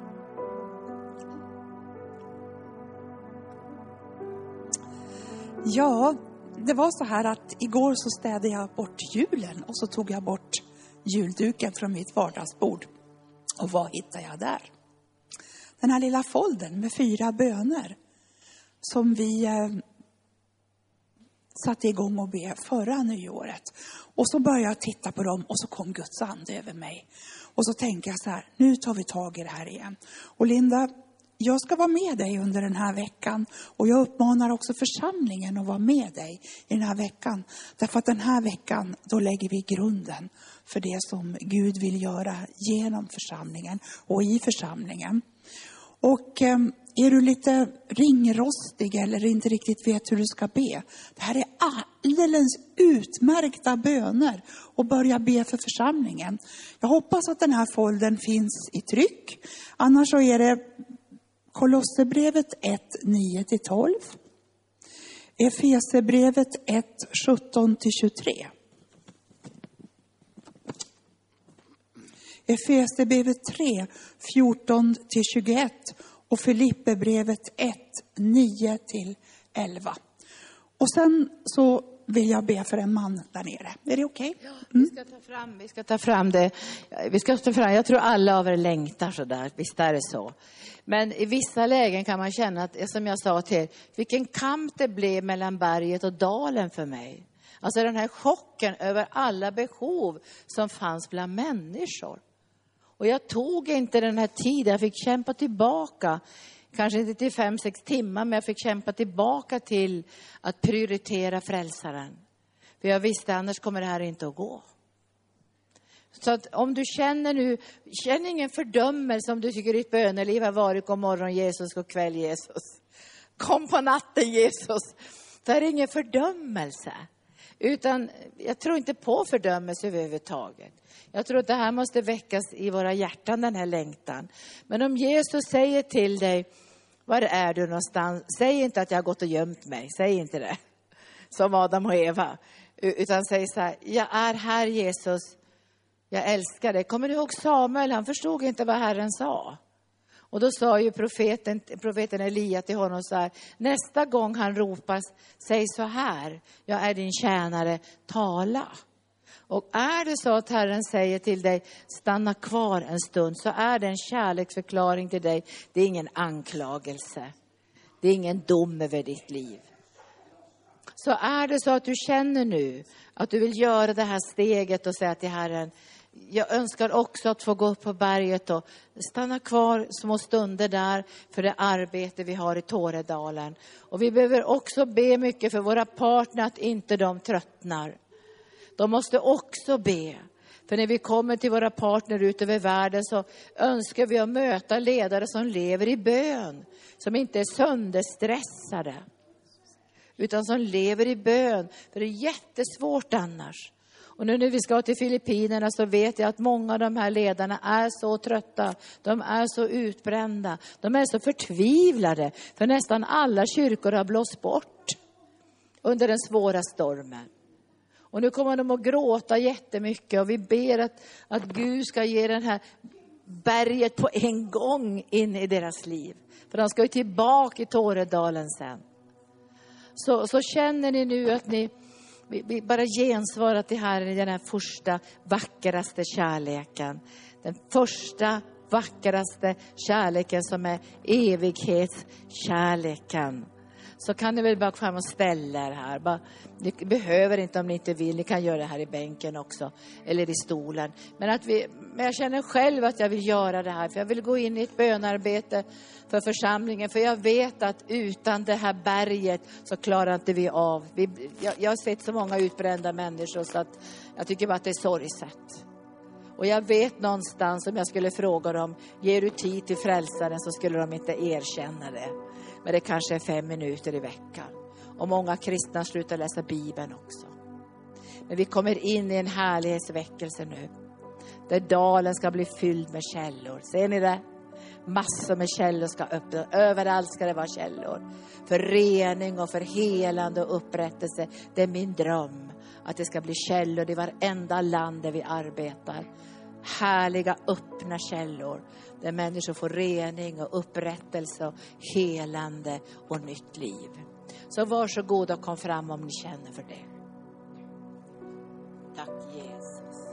Ja, det var så här att igår så städade jag bort julen och så tog jag bort julduken från mitt vardagsbord. Och vad hittade jag där? Den här lilla folden med fyra böner som vi eh, satte igång och be förra nyåret. Och så började jag titta på dem och så kom Guds ande över mig. Och så tänkte jag så här, nu tar vi tag i det här igen. Och Linda, jag ska vara med dig under den här veckan. Och jag uppmanar också församlingen att vara med dig i den här veckan. Därför att den här veckan, då lägger vi grunden för det som Gud vill göra genom församlingen och i församlingen. Och eh, är du lite ringrostig eller inte riktigt vet hur du ska be. Det här är alldeles utmärkta böner och börja be för församlingen. Jag hoppas att den här folden finns i tryck. Annars så är det Kolosserbrevet ett, nio till tolv. Efesierbrevet ett, sjutton till tjugotre. Efesierbrevet tre, fjorton till tjugoett. Och Filipperbrevet ett, nio till elva. Och sen så vill jag be för en man där nere. Är det okej? Okay? Ja, vi ska ta fram, vi ska ta fram det. Vi ska ta fram, jag tror alla av er längtar så där. Visst är det så. Men i vissa lägen kan man känna att, som jag sa till er, vilken kamp det blev mellan berget och dalen för mig. Alltså den här chocken över alla behov som fanns bland människor. Och jag tog inte den här tiden, jag fick kämpa tillbaka. Kanske inte till fem, sex timmar, men jag fick kämpa tillbaka till att prioritera frälsaren. För jag visste, annars kommer det här inte att gå. Så att om du känner nu, känn ingen fördömelse om du tycker ditt böneliv har varit god morgon Jesus och kväll Jesus. Kom på natten Jesus. Det är ingen fördömelse. Utan jag tror inte på fördömelse överhuvudtaget. Jag tror att det här måste väckas i våra hjärtan, den här längtan. Men om Jesus säger till dig, var är du någonstans? Säg inte att jag har gått och gömt mig. Säg inte det. Som Adam och Eva. Utan säg så här, jag är här Jesus. Jag älskar dig. Kommer du ihåg Samuel? Han förstod inte vad Herren sa. Och då sa ju profeten, profeten Elia till honom så här. Nästa gång han ropas, säg så här. Jag är din tjänare, tala. Och är det så att Herren säger till dig, stanna kvar en stund. Så är det en kärleksförklaring till dig. Det är ingen anklagelse. Det är ingen dom över ditt liv. Så är det så att du känner nu att du vill göra det här steget och säga till Herren. Jag önskar också att få gå upp på berget och stanna kvar små stunder där för det arbete vi har i Tåredalen. Och vi behöver också be mycket för våra partner att inte de tröttnar. De måste också be. För när vi kommer till våra partner ut över världen så önskar vi att möta ledare som lever i bön. Som inte är sönderstressade. Utan som lever i bön. För det är jättesvårt annars. Och nu när vi ska till Filippinerna så vet jag att många av de här ledarna är så trötta. De är så utbrända. De är så förtvivlade. För nästan alla kyrkor har blåst bort under den svåra stormen. Och nu kommer de att gråta jättemycket. Och vi ber att, att Gud ska ge den här berget på en gång in i deras liv. För de ska ju tillbaka i Tåredalen sen. Så, så känner ni nu att ni... Vi, vi bara gensvarar till Herren i den här första vackraste kärleken. Den första vackraste kärleken som är evighetskärleken. Så kan ni väl bara fram och ställa er här. Bara, ni behöver inte om ni inte vill. Ni kan göra det här i bänken också. Eller i stolen. Men, att vi, men jag känner själv att jag vill göra det här. För jag vill gå in i ett bönarbete för församlingen. För jag vet att utan det här berget så klarar inte vi av. Vi, jag, jag har sett så många utbrända människor så att jag tycker bara att det är sorgset. Och jag vet någonstans om jag skulle fråga dem, ger du tid till frälsaren, så skulle de inte erkänna det. Men det kanske är fem minuter i veckan. Och många kristna slutar läsa Bibeln också. Men vi kommer in i en härlighetsväckelse nu. Där dalen ska bli fylld med källor. Ser ni det? Massor med källor ska öppna. Överallt ska det vara källor. För rening och för helande och upprättelse. Det är min dröm. Att det ska bli källor i varenda land där vi arbetar. Härliga öppna källor. Där människor får rening och upprättelse och helande och nytt liv. Så varsågod och kom fram om ni känner för det. Tack Jesus.